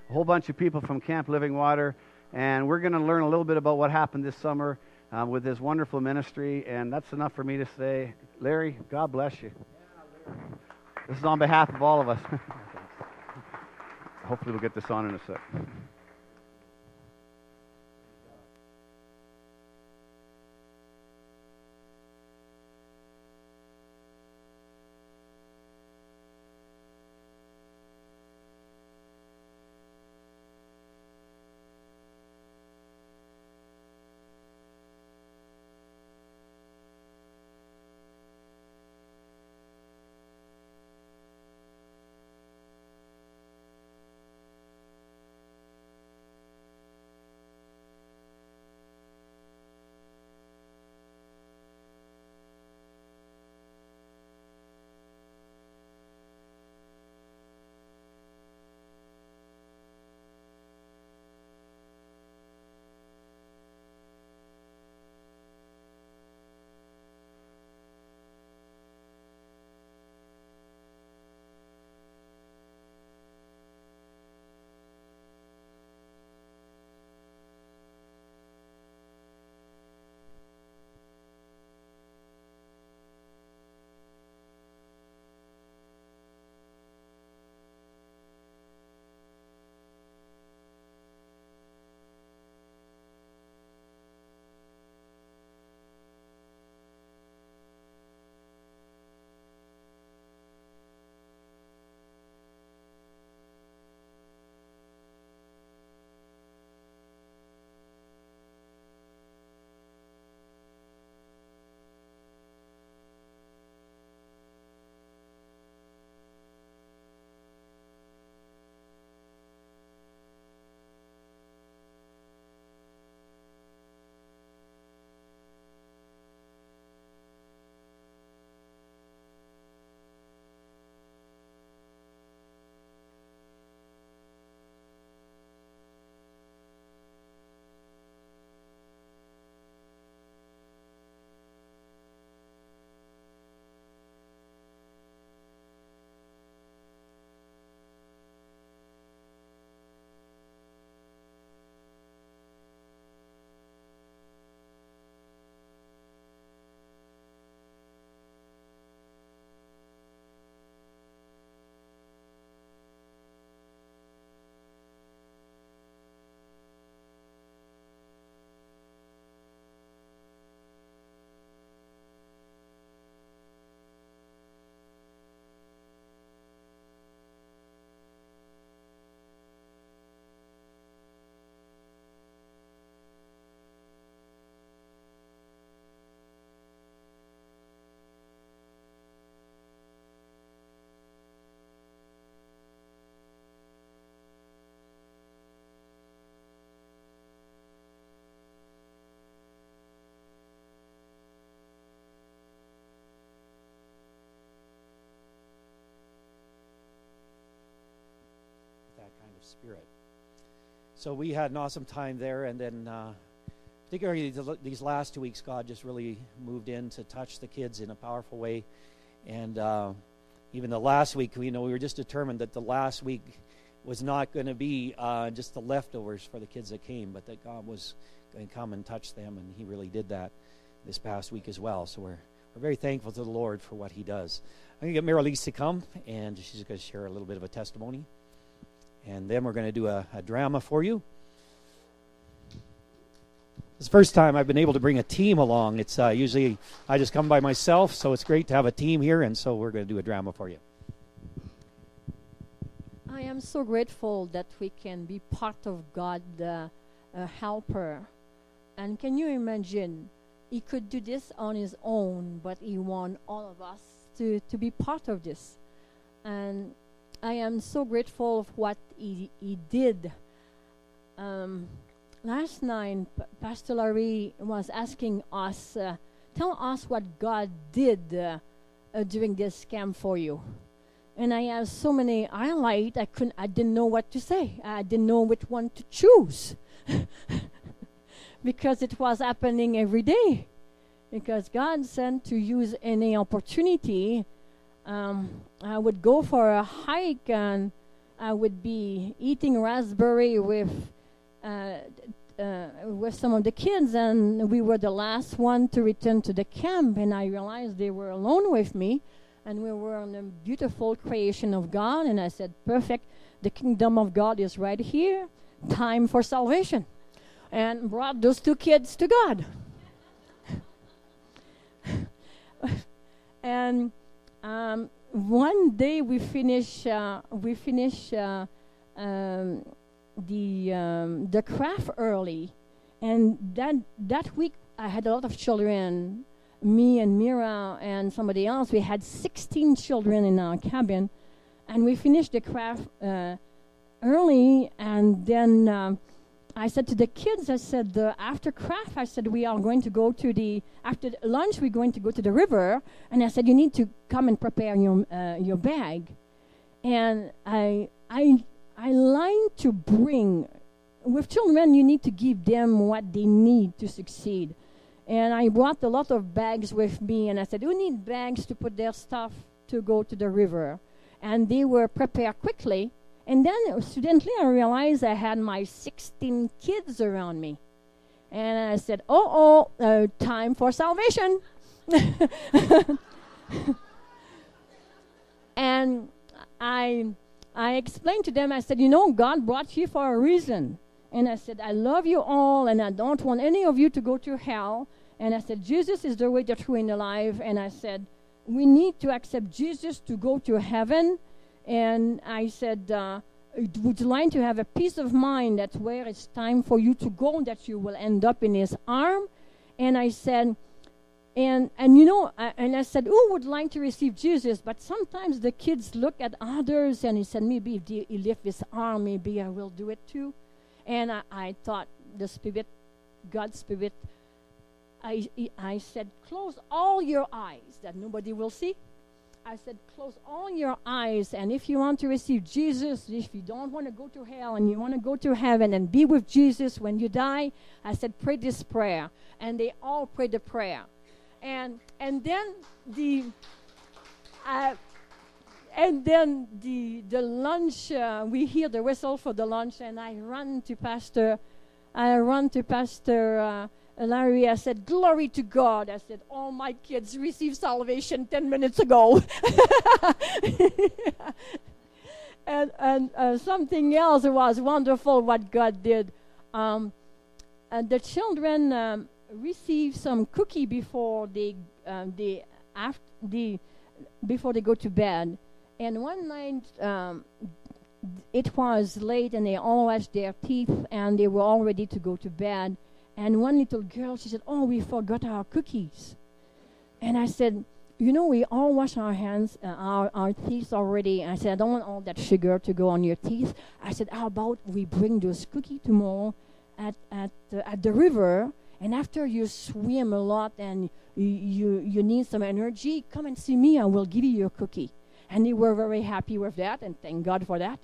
a whole bunch of people from Camp Living Water, and we're going to learn a little bit about what happened this summer with this wonderful ministry, and that's enough for me to say. Larry, God bless you. This is on behalf of all of us. Hopefully we'll get this on in a sec. Spirit. So we had an awesome time there, and then particularly these last 2 weeks, God just really moved in to touch the kids in a powerful way. And even the last week, we were just determined that the last week was not going to be just the leftovers for the kids that came, but that God was going to come and touch them, and He really did that this past week as well. So we're very thankful to the Lord for what He does. I'm going to get Mary Lise to come, and she's going to share a little bit of a testimony. And then we're going to do a drama for you. It's the first time I've been able to bring a team along. It's usually I just come by myself, so it's great to have a team here, and so we're going to do a drama for you. I am so grateful that we can be part of God, a helper. And can you imagine, He could do this on His own, but He want all of us to be part of this. And I am so grateful for what he did. Last night, Pastor Larry was asking us, tell us what God did during this camp for you. And I have so many highlights, I didn't know what to say. I didn't know which one to choose. Because it was happening every day. Because God said to use any opportunity. I would go for a hike, and I would be eating raspberry with some of the kids, and we were the last one to return to the camp, and I realized they were alone with me, and we were on a beautiful creation of God, and I said, perfect, the kingdom of God is right here, time for salvation, and brought those two kids to God. And one day we finish the craft early, and that week I had a lot of children. Me and Mira and somebody else. We had 16 children in our cabin, and we finished the craft early. And then I said to the kids, I said, after craft, I said, we are going to go to after lunch, we're going to go to the river. And I said, you need to come and prepare your bag. And I like to bring, with children, you need to give them what they need to succeed. And I brought a lot of bags with me, and I said, who need bags to put their stuff to go to the river? And they were prepared quickly. And then suddenly I realized I had my 16 kids around me. And I said, time for salvation. And I explained to them, I said, God brought you for a reason. And I said, I love you all, and I don't want any of you to go to hell. And I said, Jesus is the way, the truth, and the life. And I said, we need to accept Jesus to go to heaven. And I said, would you like to have a peace of mind that where it's time for you to go, that you will end up in his arm? And I said, and I said, who would like to receive Jesus? But sometimes the kids look at others, and he said, maybe if he lift his arm, maybe I will do it too. And I thought, the Spirit, God's Spirit, I said, close all your eyes that nobody will see. I said, close all your eyes, and if you want to receive Jesus, if you don't want to go to hell and you want to go to heaven and be with Jesus when you die, I said, pray this prayer. And they all prayed the prayer. And then the lunch, we hear the whistle for the lunch, and I run to Pastor Larry. I said, glory to God. I said, all my kids received salvation 10 minutes ago. And something else was wonderful what God did. The children receive some cookie before they go to bed. And one night, it was late, and they all washed their teeth, and they were all ready to go to bed. And one little girl, she said, we forgot our cookies. And I said, we all wash our hands, our teeth already. And I said, I don't want all that sugar to go on your teeth. I said, how about we bring those cookies tomorrow at the river, and after you swim a lot and you need some energy, come and see me, I will give you your cookie. And they were very happy with that, and thank God for that.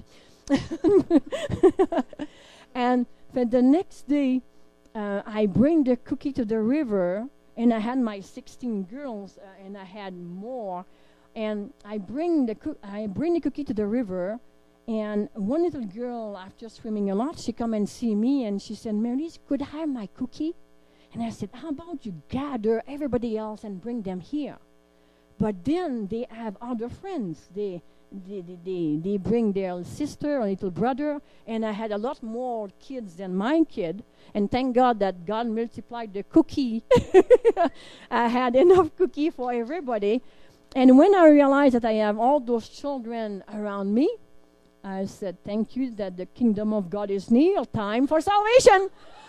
And but the next day, I bring the cookie to the river, and I had my 16 girls, and I had more. And I bring the cookie to the river, and one little girl, after swimming a lot, she come and see me, and she said, Maryse, could I have my cookie? And I said, how about you gather everybody else and bring them here? But then they have other friends. They bring their sister or little brother, and I had a lot more kids than my kid. And thank God that God multiplied the cookie. I had enough cookie for everybody. And when I realized that I have all those children around me, I said, thank you that the kingdom of God is near. Time for salvation.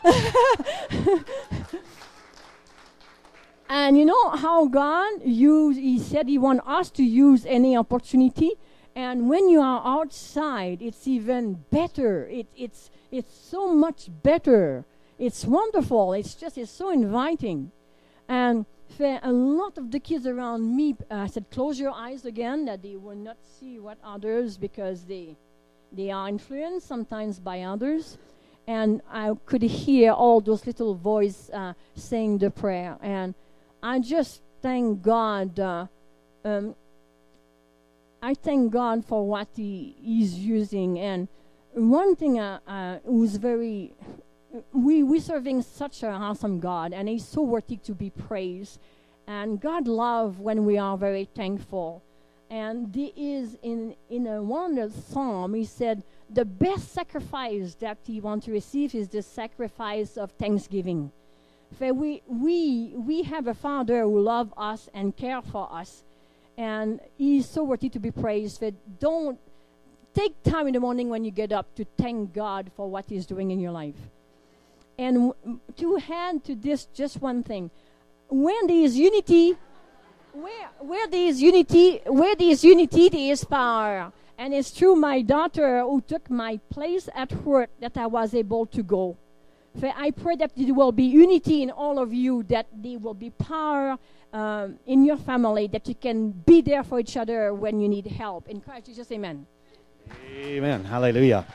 And you know how God he said he wants us to use any opportunity. And when you are outside, it's even better. It's so much better. It's wonderful. It's so inviting. And for a lot of the kids around me, I said, close your eyes again, that they will not see what others, because they are influenced sometimes by others. And I could hear all those little voices saying the prayer. And I just thank God. I thank God for what He's using. And one thing who's very, we serving such an awesome God, and He's so worthy to be praised. And God loves when we are very thankful. And there is in a one of the psalm, He said, the best sacrifice that He wants to receive is the sacrifice of thanksgiving. For we have a Father who loves us and cares for us, and He's so worthy to be praised. For don't take time in the morning when you get up to thank God for what He's doing in your life. And to add to this, just one thing: when there is unity, where there is unity, there is power. And it's through my daughter who took my place at work that I was able to go. So I pray that there will be unity in all of you, that there will be power in your family, that you can be there for each other when you need help. In Christ Jesus, amen. Amen. Hallelujah.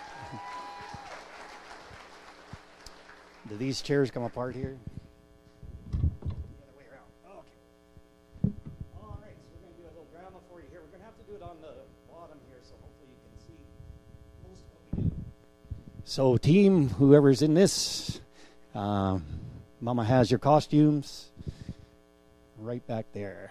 Do these chairs come apart here? So team, whoever's in this, Mama has your costumes right back there.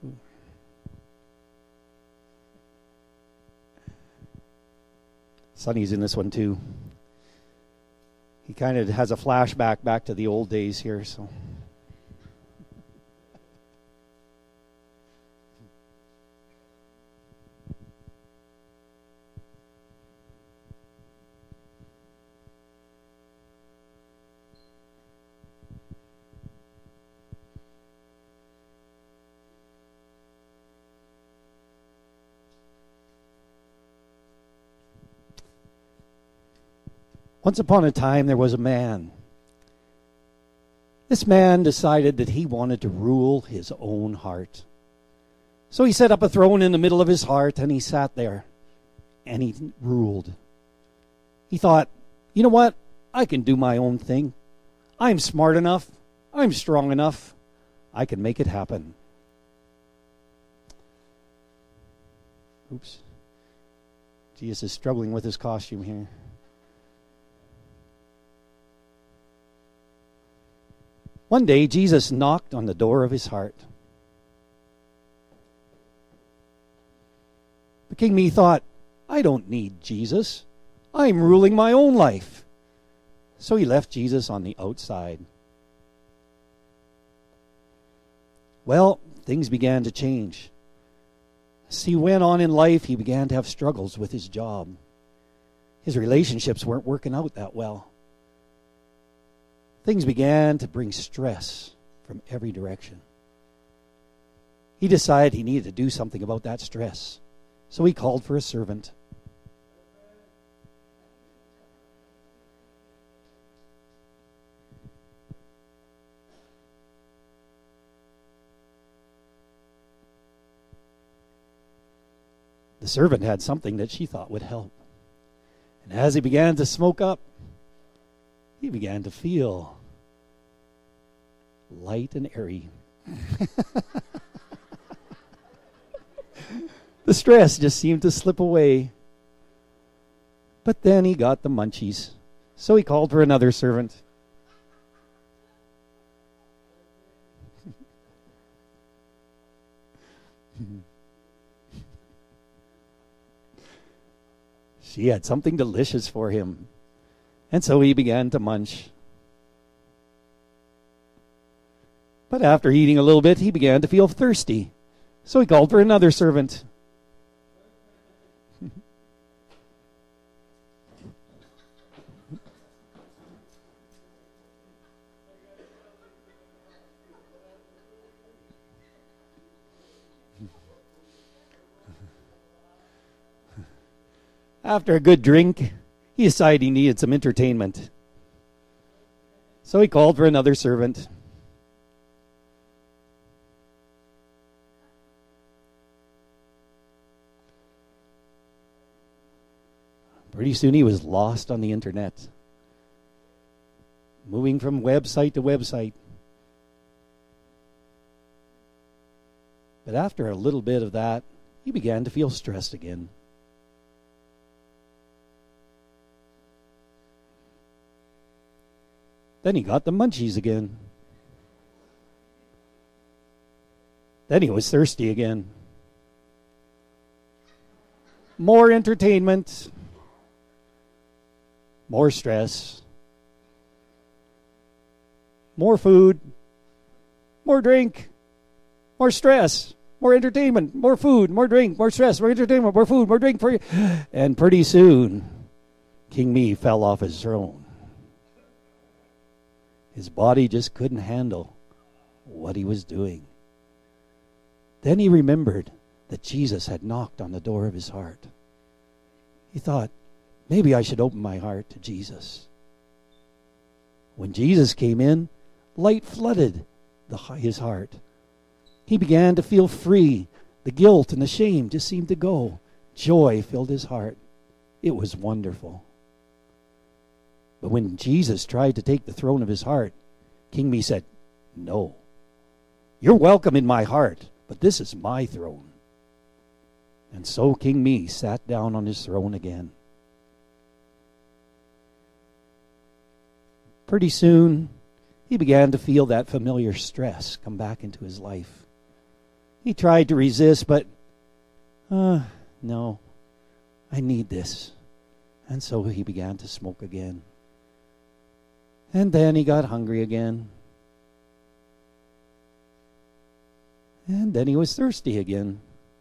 Sonny's in this one too. He kind of has a flashback back to the old days here, so. Once upon a time, there was a man. This man decided that he wanted to rule his own heart. So he set up a throne in the middle of his heart, and he sat there, and he ruled. He thought, you know what? I can do my own thing. I'm smart enough. I'm strong enough. I can make it happen. Oops. Jesus is struggling with his costume here. One day, Jesus knocked on the door of his heart. The King Me thought, I don't need Jesus. I'm ruling my own life. So he left Jesus on the outside. Well, things began to change. As he went on in life, he began to have struggles with his job. His relationships weren't working out that well. Things began to bring stress from every direction. He decided he needed to do something about that stress. So he called for a servant. The servant had something that she thought would help. And as he began to smoke up, he began to feel light and airy. The stress just seemed to slip away. But then he got the munchies. So he called for another servant. She had something delicious for him. And so he began to munch. But after eating a little bit, he began to feel thirsty. So he called for another servant. After a good drink, he decided he needed some entertainment. So he called for another servant. Pretty soon he was lost on the internet, moving from website to website. But after a little bit of that, he began to feel stressed again. Then he got the munchies again. Then he was thirsty again. More entertainment, more stress, more food, more drink, more stress, more entertainment, more food, more drink, more stress, more entertainment, more food, more drink. And pretty soon, King Me fell off his throne. His body just couldn't handle what he was doing. Then he remembered that Jesus had knocked on the door of his heart. He thought, maybe I should open my heart to Jesus. When Jesus came in, light flooded his heart. He began to feel free. The guilt and the shame just seemed to go. Joy filled his heart. It was wonderful. But when Jesus tried to take the throne of his heart, King Me said, no. You're welcome in my heart, but this is my throne. And so King Me sat down on his throne again. Pretty soon, he began to feel that familiar stress come back into his life. He tried to resist, but, no, I need this. And so he began to smoke again. And then he got hungry again. And then he was thirsty again.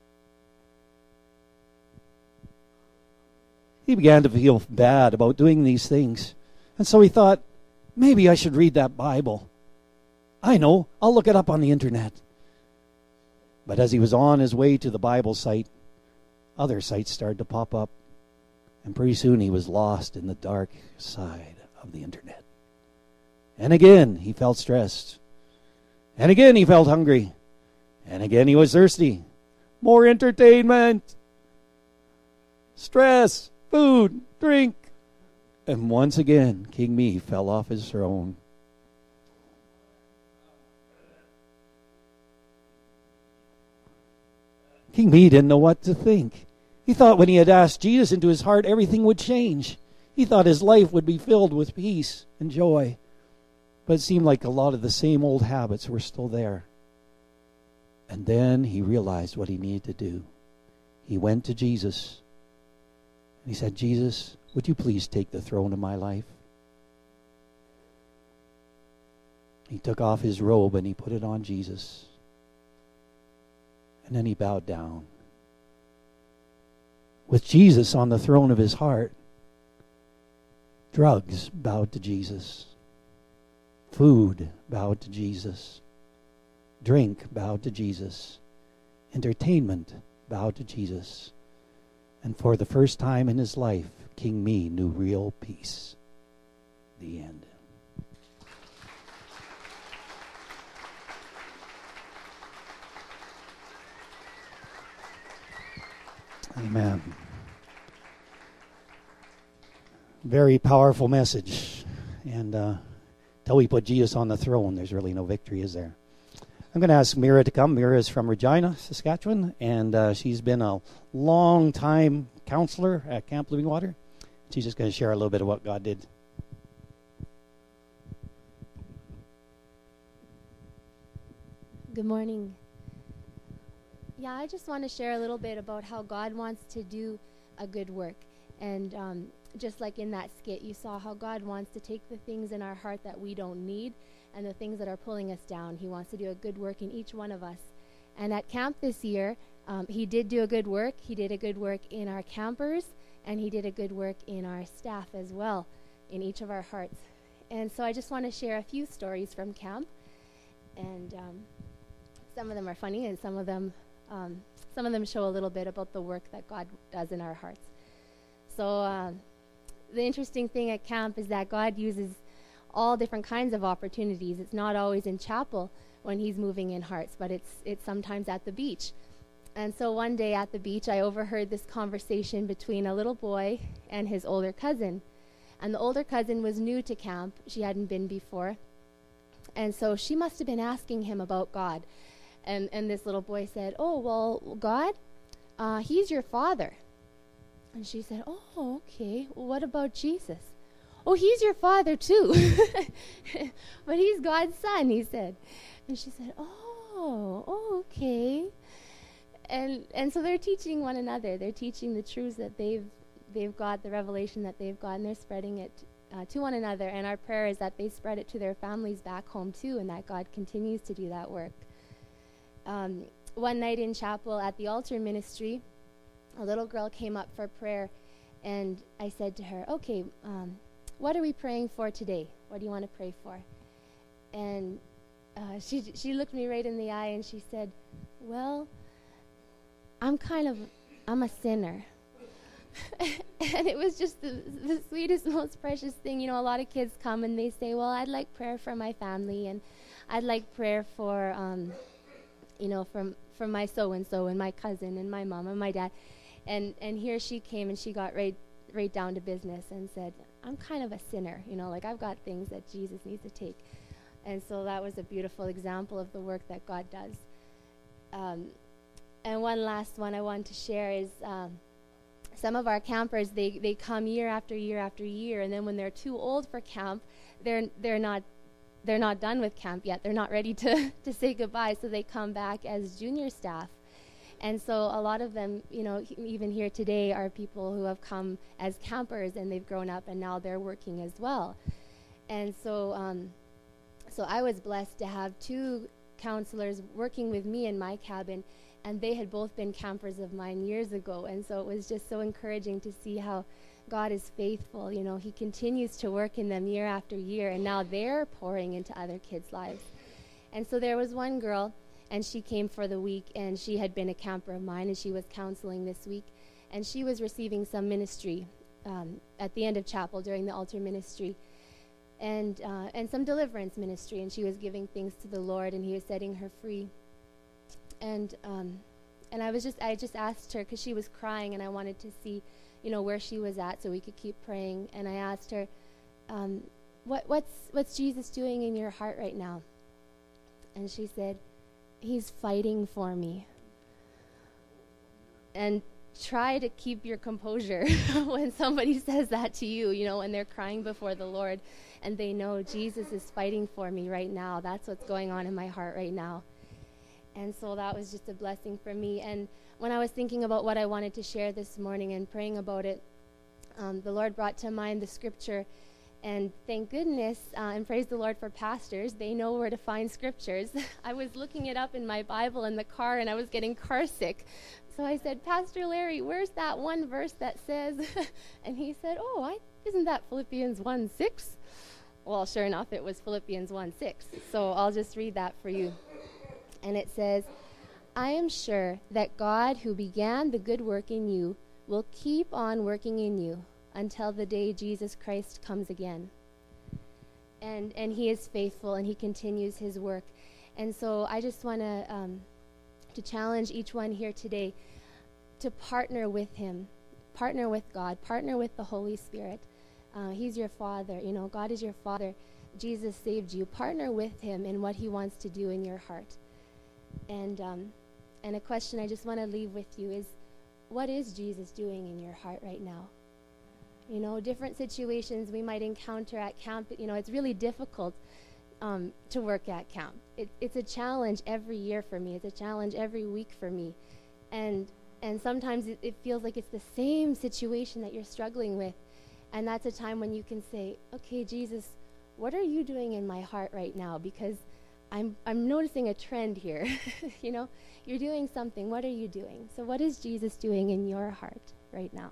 He began to feel bad about doing these things. And so he thought, maybe I should read that Bible. I know, I'll look it up on the internet. But as he was on his way to the Bible site, other sites started to pop up. And pretty soon he was lost in the dark side of the internet. And again he felt stressed. And again he felt hungry. And again he was thirsty. More entertainment. Stress. Food. Drink. And once again, King Me fell off his throne. King Me didn't know what to think. He thought when he had asked Jesus into his heart, everything would change. He thought his life would be filled with peace and joy. But it seemed like a lot of the same old habits were still there. And then he realized what he needed to do. He went to Jesus. And he said, Jesus, would you please take the throne of my life? He took off his robe and he put it on Jesus. And then he bowed down. With Jesus on the throne of his heart, drugs bowed to Jesus. Food bowed to Jesus. Drink bowed to Jesus. Entertainment bowed to Jesus. And for the first time in his life, King Me knew real peace. The end. Amen. Very powerful message. And until we put Jesus on the throne, there's really no victory, is there? I'm going to ask Mira to come. Mira is from Regina, Saskatchewan, and she's been a long-time counselor at Camp Living Water. She's just going to share a little bit of what God did. Good morning. Yeah, I just want to share a little bit about how God wants to do a good work. And just like in that skit, you saw how God wants to take the things in our heart that we don't need and the things that are pulling us down. He wants to do a good work in each one of us. And at camp this year, he did do a good work. He did a good work in our campers, and he did a good work in our staff as well, in each of our hearts. And so I just want to share a few stories from camp. And some of them are funny, and some of them show a little bit about the work that God does in our hearts. So the interesting thing at camp is that God uses all different kinds of opportunities. It's not always in chapel when he's moving in hearts, but it's sometimes at the beach. And so one day at the beach, I overheard this conversation between a little boy and his older cousin. And the older cousin was new to camp. She hadn't been before. And so she must have been asking him about God. And this little boy said, "Oh, well, God, he's your father. And she said, oh, okay. Well, what about Jesus? Oh, he's your father too. But he's God's son, he said. And she said, oh, okay. And so they're teaching one another. They're teaching the truths that they've got, the revelation that they've got, and they're spreading it to one another. And our prayer is that they spread it to their families back home too, and that God continues to do that work. One night in chapel at the altar ministry, a little girl came up for prayer, and I said to her, okay, what are we praying for today? What do you want to pray for? And she looked me right in the eye and she said, well, I'm a sinner. And it was just the sweetest, most precious thing. You know, a lot of kids come and they say, well, I'd like prayer for my family, and I'd like prayer for, from my so-and-so and my cousin and my mom and my dad. And here she came and she got right down to business and said, I'm kind of a sinner, like I've got things that Jesus needs to take. And so that was a beautiful example of the work that God does. And one last one I wanted to share is some of our campers, they come year after year after year, and then when they're too old for camp, they're not done with camp yet. They're not ready to say goodbye, so they come back as junior staff. And so a lot of them, even here today, are people who have come as campers and they've grown up and now they're working as well. And so so I was blessed to have 2 counselors working with me in my cabin, and they had both been campers of mine years ago. And so it was just so encouraging to see how God is faithful. He continues to work in them year after year, and now they're pouring into other kids' lives. And so there was one girl, and she came for the week, and she had been a camper of mine, and she was counseling this week, and she was receiving some ministry at the end of chapel during the altar ministry, and some deliverance ministry, and she was giving things to the Lord, and He was setting her free. And I just asked her, because she was crying, and I wanted to see, where she was at, so we could keep praying. And I asked her, what's Jesus doing in your heart right now? And she said, He's fighting for me. And try to keep your composure when somebody says that to you, when they're crying before the Lord, and they know Jesus is fighting for me right now. That's what's going on in my heart right now. And so that was just a blessing for me. And when I was thinking about what I wanted to share this morning and praying about it, the Lord brought to mind the scripture. And thank goodness, and praise the Lord for pastors, they know where to find scriptures. I was looking it up in my Bible in the car, and I was getting car sick. So I said, Pastor Larry, where's that one verse that says, and he said, isn't that Philippians 1:6? Well, sure enough, it was Philippians 1:6. So I'll just read that for you. And it says, I am sure that God who began the good work in you will keep on working in you until the day Jesus Christ comes again. And He is faithful, and He continues His work. And so I just want to challenge each one here today to partner with Him, partner with God, partner with the Holy Spirit. He's your Father. God is your Father. Jesus saved you. Partner with Him in what He wants to do in your heart. And a question I just want to leave with you is, what is Jesus doing in your heart right now? Different situations we might encounter at camp. It's really difficult to work at camp. It's a challenge every year for me. It's a challenge every week for me. And sometimes it feels like it's the same situation that you're struggling with. And that's a time when you can say, okay, Jesus, what are you doing in my heart right now? Because I'm noticing a trend here. You're doing something. What are you doing? So what is Jesus doing in your heart right now?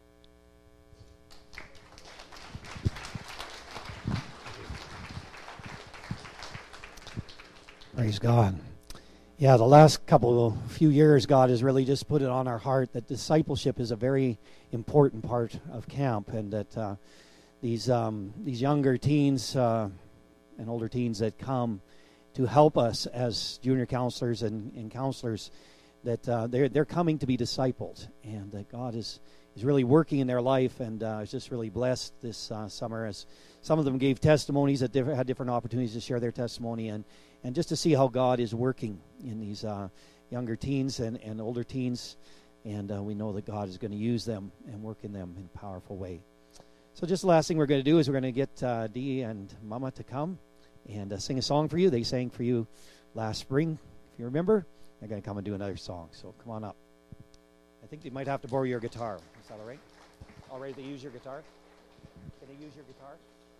Praise God. Yeah, the last few years, God has really just put it on our heart that discipleship is a very important part of camp, and that these younger teens and older teens that come to help us as junior counselors and counselors, that they're coming to be discipled, and that God is really working in their life. And I was just really blessed this summer as some of them gave testimonies, that had different opportunities to share their testimony, and just to see how God is working in these younger teens and older teens. And we know that God is going to use them and work in them in a powerful way. So just the last thing we're going to do is we're going to get Dee and Mama to come and sing a song for you. They sang for you last spring, if you remember. They're going to come and do another song. So come on up. I think they might have to borrow your guitar. Is that all right? All right, they use your guitar? Can they use your guitar?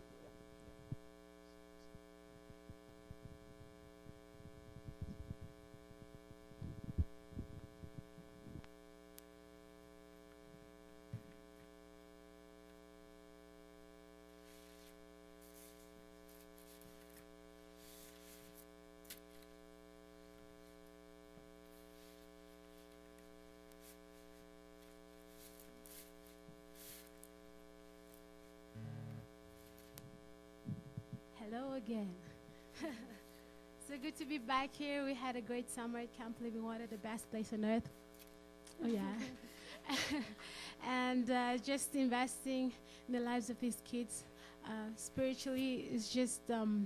Hello again. So good to be back here. We had a great summer at Camp Living Water, the best place on earth. Oh, yeah. And just investing in the lives of these kids spiritually is just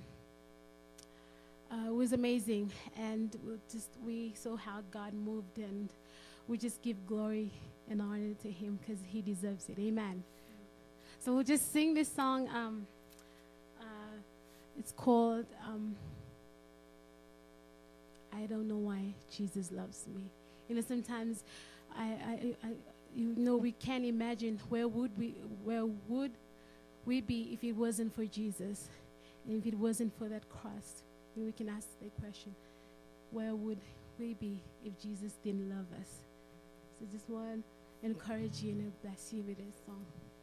was amazing. And we saw how God moved, and we just give glory and honor to Him because He deserves it. Amen. So we'll just sing this song. It's called I Don't Know Why Jesus Loves Me. You know, sometimes we can't imagine where would we be if it wasn't for Jesus, and if it wasn't for that cross. We can ask the question, where would we be if Jesus didn't love us? So just want to encourage you and bless you with this song.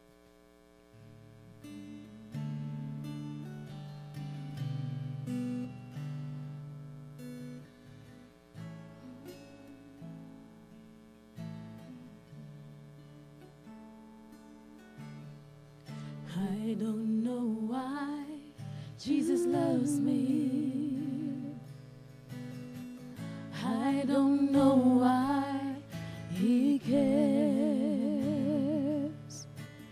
I don't know why Jesus loves me. I don't know why He cares.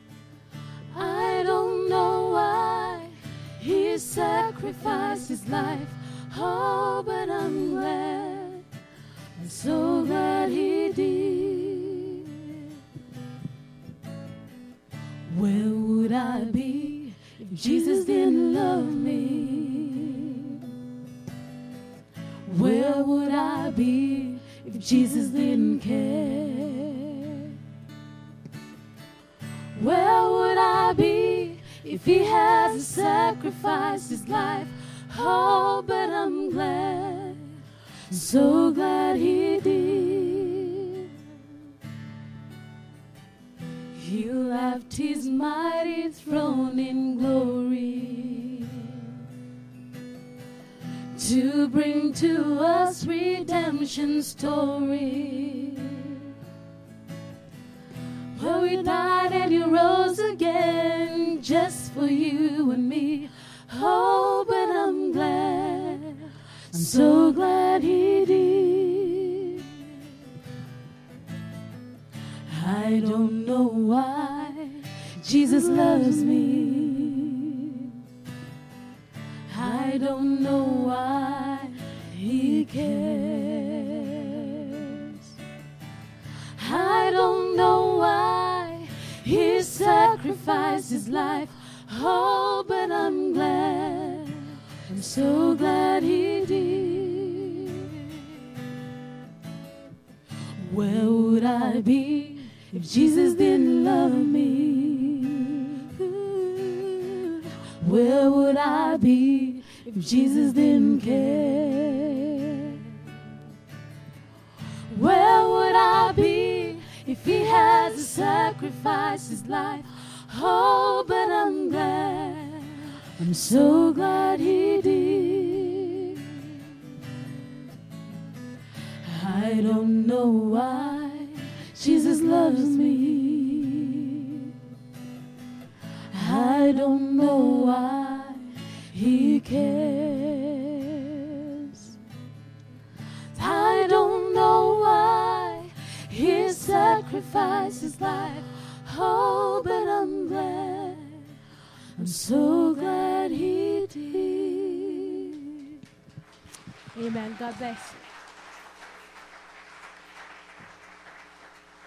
I don't know why He sacrificed His life. Oh, but I'm glad. I'm so glad He did. Where would I be if Jesus didn't love me? Where would I be if Jesus didn't care? Where would I be if He hasn't sacrificed His life? Oh, but I'm glad, so glad He did. He left His mighty throne in glory to bring to us redemption story. Well, He died and He rose again just for you and me. Oh, but I'm glad, I'm so glad He did. I don't know why Jesus loves me. I don't know why He cares. I don't know why He sacrificed His life. Oh, but I'm glad, I'm so glad He did. Where would I be if Jesus didn't love me? Ooh, where would I be if Jesus didn't care? Where would I be if He had to sacrifice His life? Oh, but I'm glad, I'm so glad He did. I don't know why Jesus loves me. I don't know why He cares. I don't know why He sacrificed His life. Oh, but I'm glad, I'm so glad He did. Amen. God bless you.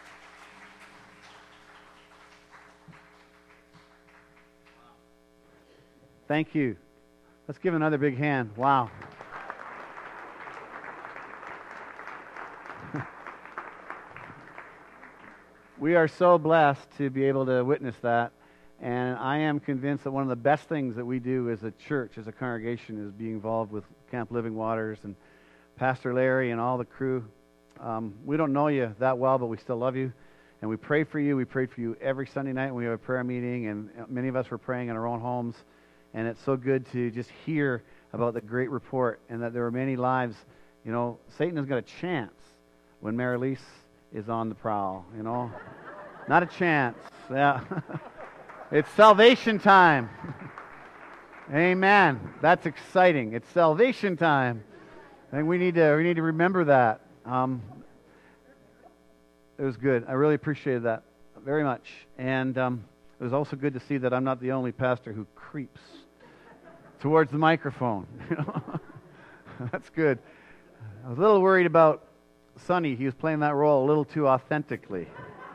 Thank you. Let's give another big hand. Wow. We are so blessed to be able to witness that. And I am convinced that one of the best things that we do as a church, as a congregation, is be involved with Camp Living Waters and Pastor Larry and all the crew. We don't know you that well, but we still love you. And we pray for you. We prayed for you every Sunday night when we have a prayer meeting. And many of us were praying in our own homes. And it's so good to just hear about the great report and that there are many lives. You know, Satan has got a chance when Marilise is on the prowl, you know. Not a chance. Yeah. It's salvation time. Amen. That's exciting. It's salvation time. I think we need to remember that. It was good. I really appreciated that very much. And it was also good to see that I'm not the only pastor who creeps towards the microphone. That's good. I was a little worried about Sonny. He was playing that role a little too authentically.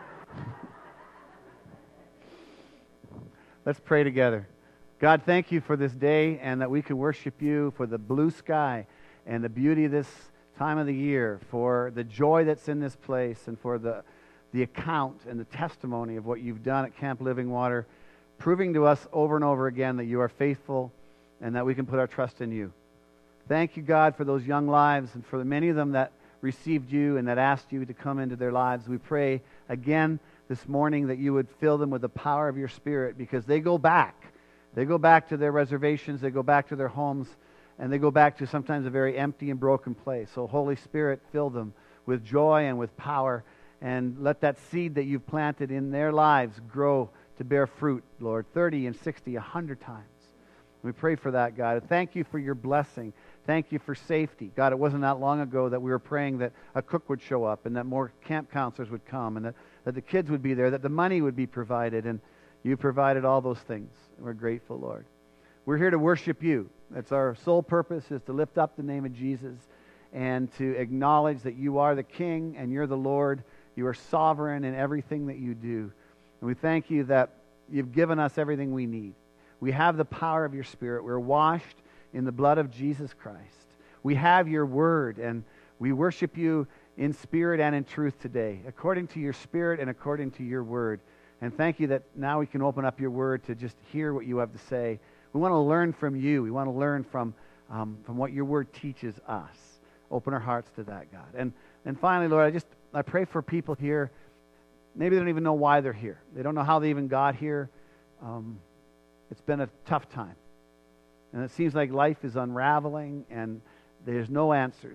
Let's pray together. God, thank you for this day and that we can worship you, for the blue sky and the beauty of this time of the year, for the joy that's in this place, and for the account and the testimony of what you've done at Camp Living Water, proving to us over and over again that you are faithful and that we can put our trust in you. Thank you, God, for those young lives and for the many of them that received you and that asked you to come into their lives. We pray again this morning that you would fill them with the power of your Spirit, because they go back. They go back to their reservations, they go back to their homes, and they go back to sometimes a very empty and broken place. So Holy Spirit, fill them with joy and with power, and let that seed that you've planted in their lives grow to bear fruit, Lord, 30 and 60, 100 times. We pray for that, God. Thank you for your blessing. Thank you for safety. God, it wasn't that long ago that we were praying that a cook would show up and that more camp counselors would come and that the kids would be there, that the money would be provided, and you provided all those things. We're grateful, Lord. We're here to worship you. That's our sole purpose, is to lift up the name of Jesus and to acknowledge that you are the King and you're the Lord. You are sovereign in everything that you do. And we thank you that you've given us everything we need. We have the power of your Spirit. We're washed in the blood of Jesus Christ. We have your word, and we worship you in spirit and in truth today, according to your Spirit and according to your word. And thank you that now we can open up your word to just hear what you have to say. We want to learn from you. We want to learn from what your word teaches us. Open our hearts to that, God. And finally, Lord, I pray for people here. Maybe they don't even know why they're here. They don't know how they even got here. It's been a tough time. And it seems like life is unraveling and there's no answers.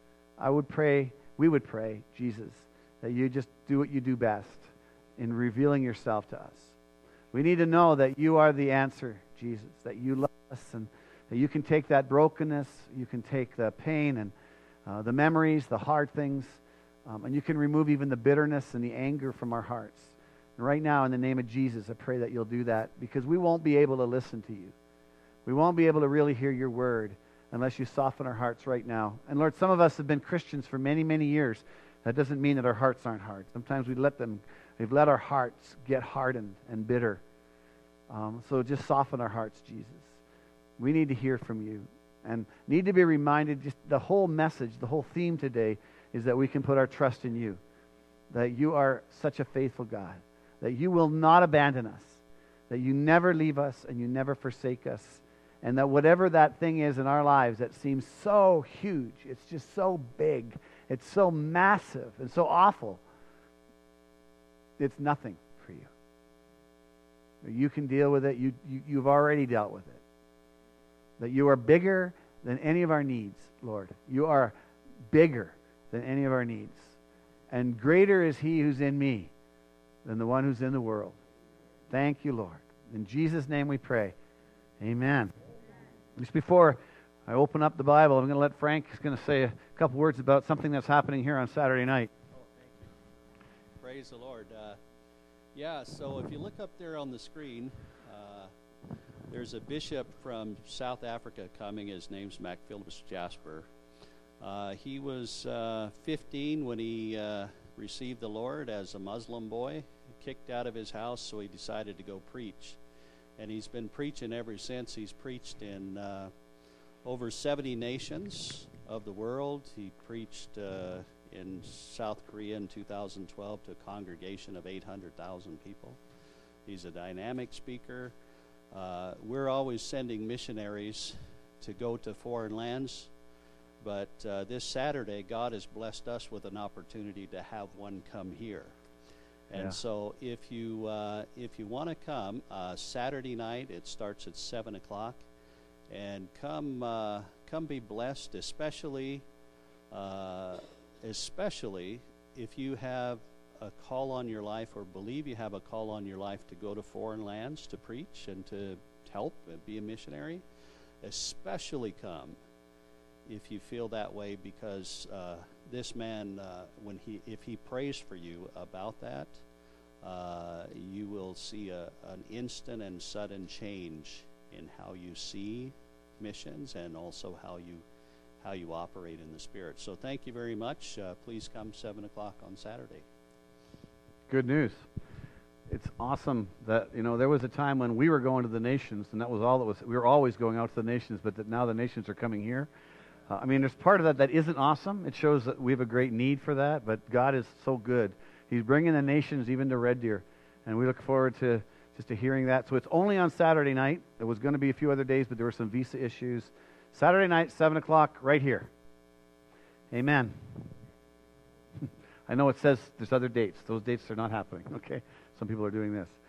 We would pray, Jesus, that you just do what you do best in revealing yourself to us. We need to know that you are the answer, Jesus, that you love us and that you can take that brokenness, you can take the pain and the memories, the hard things, and you can remove even the bitterness and the anger from our hearts. And right now, in the name of Jesus, I pray that you'll do that, because we won't be able to listen to you. We won't be able to really hear your word unless you soften our hearts right now. And Lord, some of us have been Christians for many, many years. That doesn't mean that our hearts aren't hard. Sometimes we've let our hearts get hardened and bitter. So just soften our hearts, Jesus. We need to hear from you and need to be reminded, just the whole message, the whole theme today is that we can put our trust in you, that you are such a faithful God, that you will not abandon us, that you never leave us and you never forsake us, and that whatever that thing is in our lives that seems so huge, it's just so big, it's so massive and so awful, it's nothing for you. You can deal with it. You've already dealt with it. That you are bigger than any of our needs, Lord. You are bigger than any of our needs. And greater is he who's in me than the one who's in the world. Thank you, Lord. In Jesus' name we pray. Amen. Just before I open up the Bible, I'm going to let Frank, he's going to say a couple words about something that's happening here on Saturday night. Oh, thank you. Praise the Lord. So if you look up there on the screen, there's a bishop from South Africa coming. His name's MacPhillips Jasper. He was 15 when he received the Lord as a Muslim boy, kicked out of his house, so he decided to go preach. And he's been preaching ever since. He's preached in over 70 nations of the world. He preached in South Korea in 2012 to a congregation of 800,000 people. He's a dynamic speaker. We're always sending missionaries to go to foreign lands, but this Saturday, God has blessed us with an opportunity to have one come here. And so if you want to come, Saturday night, it starts at 7 o'clock, and come be blessed, especially if you have a call on your life or believe you have a call on your life to go to foreign lands to preach and to help and be a missionary. Especially come if you feel that way, because this man, if he prays for you about that, you will see an instant and sudden change in how you see missions and also how you operate in the Spirit. So thank you very much. Please come 7 o'clock on Saturday. Good news. It's awesome that, there was a time when we were going to the nations, and that was all it was. We were always going out to the nations, but that now the nations are coming here. There's part of that isn't awesome. It shows that we have a great need for that, but God is so good. He's bringing the nations even to Red Deer, and we look forward to hearing that. So it's only on Saturday night. There was going to be a few other days, but there were some visa issues. Saturday night, 7 o'clock, right here. Amen. I know it says there's other dates. Those dates are not happening, okay? Some people are doing this.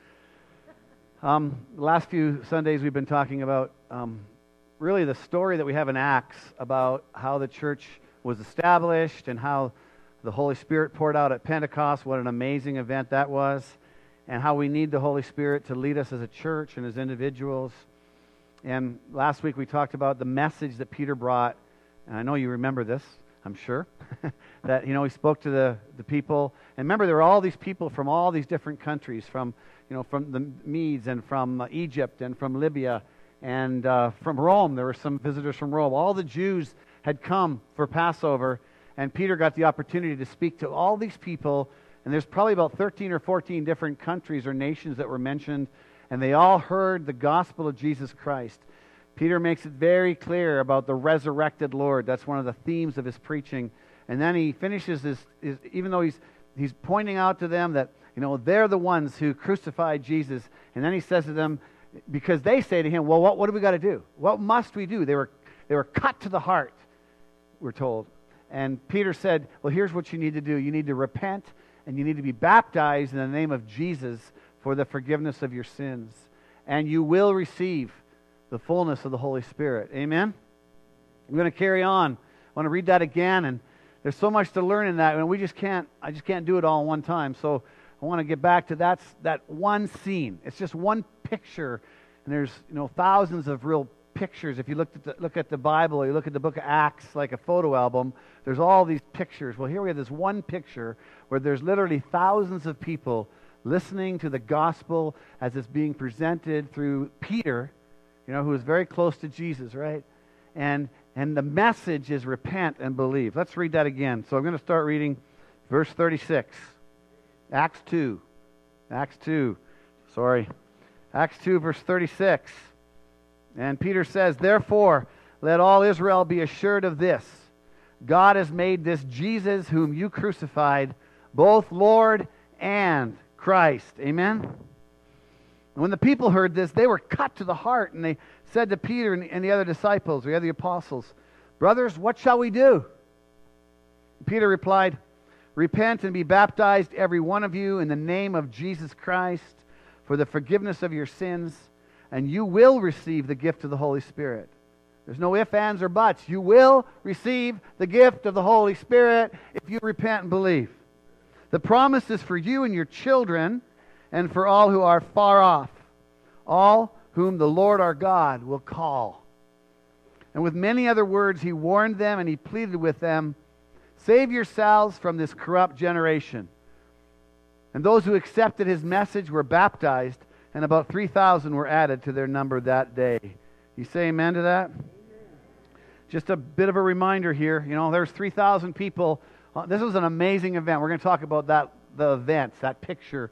The last few Sundays we've been talking about really the story that we have in Acts about how the church was established and how the Holy Spirit poured out at Pentecost, what an amazing event that was, and how we need the Holy Spirit to lead us as a church and as individuals. And last week we talked about the message that Peter brought, and I know you remember this, I'm sure, that, he spoke to the people. And remember, there were all these people from all these different countries, from the Medes and from Egypt and from Libya and from Rome. There were some visitors from Rome. All the Jews had come for Passover, and Peter got the opportunity to speak to all these people. And there's probably about 13 or 14 different countries or nations that were mentioned, and they all heard the gospel of Jesus Christ. Peter makes it very clear about the resurrected Lord. That's one of the themes of his preaching. And then he finishes his even though he's pointing out to them that, they're the ones who crucified Jesus. And then he says to them, because they say to him, well, what do we got to do? What must we do? They were cut to the heart, we're told. And Peter said, well, here's what you need to do. You need to repent, and you need to be baptized in the name of Jesus for the forgiveness of your sins. And you will receive the fullness of the Holy Spirit. Amen? I'm going to carry on. I want to read that again, and there's so much to learn in that, and I just can't do it all in one time. So I want to get back to that one scene. It's just one picture, and there's thousands of real pictures. If you look at the Bible, or you look at the book of Acts like a photo album, there's all these pictures. Well, here we have this one picture where there's literally thousands of people listening to the gospel as it's being presented through Peter, who was very close to Jesus, right? And the message is repent and believe. Let's read that again. So I'm going to start reading verse 36. Acts 2, verse 36. And Peter says, therefore, let all Israel be assured of this. God has made this Jesus whom you crucified, both Lord and Christ. Amen? And when the people heard this, they were cut to the heart, and they said to Peter and the other disciples, the other apostles, brothers, what shall we do? Peter replied, repent and be baptized, every one of you, in the name of Jesus Christ, for the forgiveness of your sins, and you will receive the gift of the Holy Spirit. There's no ifs, ands, or buts. You will receive the gift of the Holy Spirit if you repent and believe. The promise is for you and your children, and for all who are far off, all whom the Lord our God will call. And with many other words he warned them, and he pleaded with them, save yourselves from this corrupt generation. And those who accepted his message were baptized, and about 3,000 were added to their number that day. You say amen to that? Amen. Just a bit of a reminder here. There's 3,000 people. This was an amazing event. We're going to talk about the events, that picture.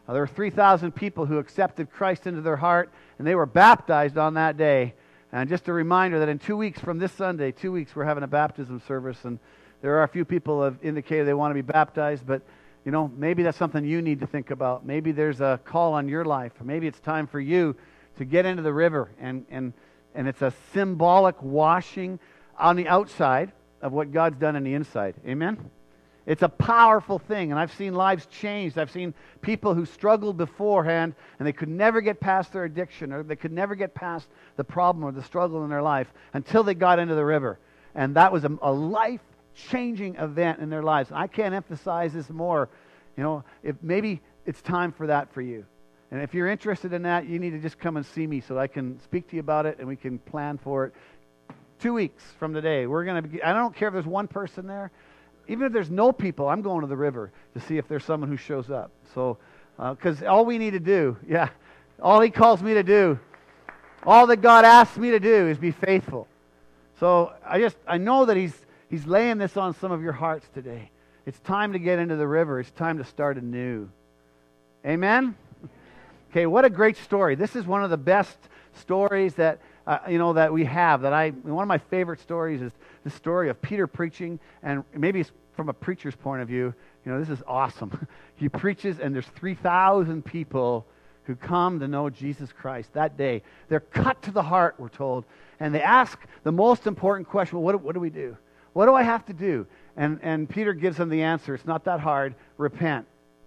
There were 3,000 people who accepted Christ into their heart, and they were baptized on that day. And just a reminder that in 2 weeks from this Sunday, 2 weeks, we're having a baptism service, and there are a few people who have indicated they want to be baptized, but you know, maybe that's something you need to think about. Maybe there's a call on your life. Maybe it's time for you to get into the river, and it's a symbolic washing on the outside of what God's done on the inside. Amen? It's a powerful thing, and I've seen lives changed. I've seen people who struggled beforehand, and they could never get past their addiction, or they could never get past the problem or the struggle in their life until they got into the river. And that was a life-changing event in their lives. And I can't emphasize this more. You know, if maybe it's time for that for you. And if you're interested in that, you need to just come and see me so I can speak to you about it, and we can plan for it. 2 weeks from today, we're going to be, I don't care if there's one person there. Even if there's no people, I'm going to the river to see if there's someone who shows up. So, because all we need to do, all He calls me to do, all that God asks me to do is be faithful. So I know that He's laying this on some of your hearts today. It's time to get into the river. It's time to start anew. Amen? Okay, what a great story. This is one of the best stories that that we have. One of my favorite stories is the story of Peter preaching, and maybe it's from a preacher's point of view. You know, this is awesome. He preaches, and there's 3,000 people who come to know Jesus Christ that day. They're cut to the heart, we're told, and they ask the most important question: what do we do? What do I have to do? And Peter gives them the answer. It's not that hard. Repent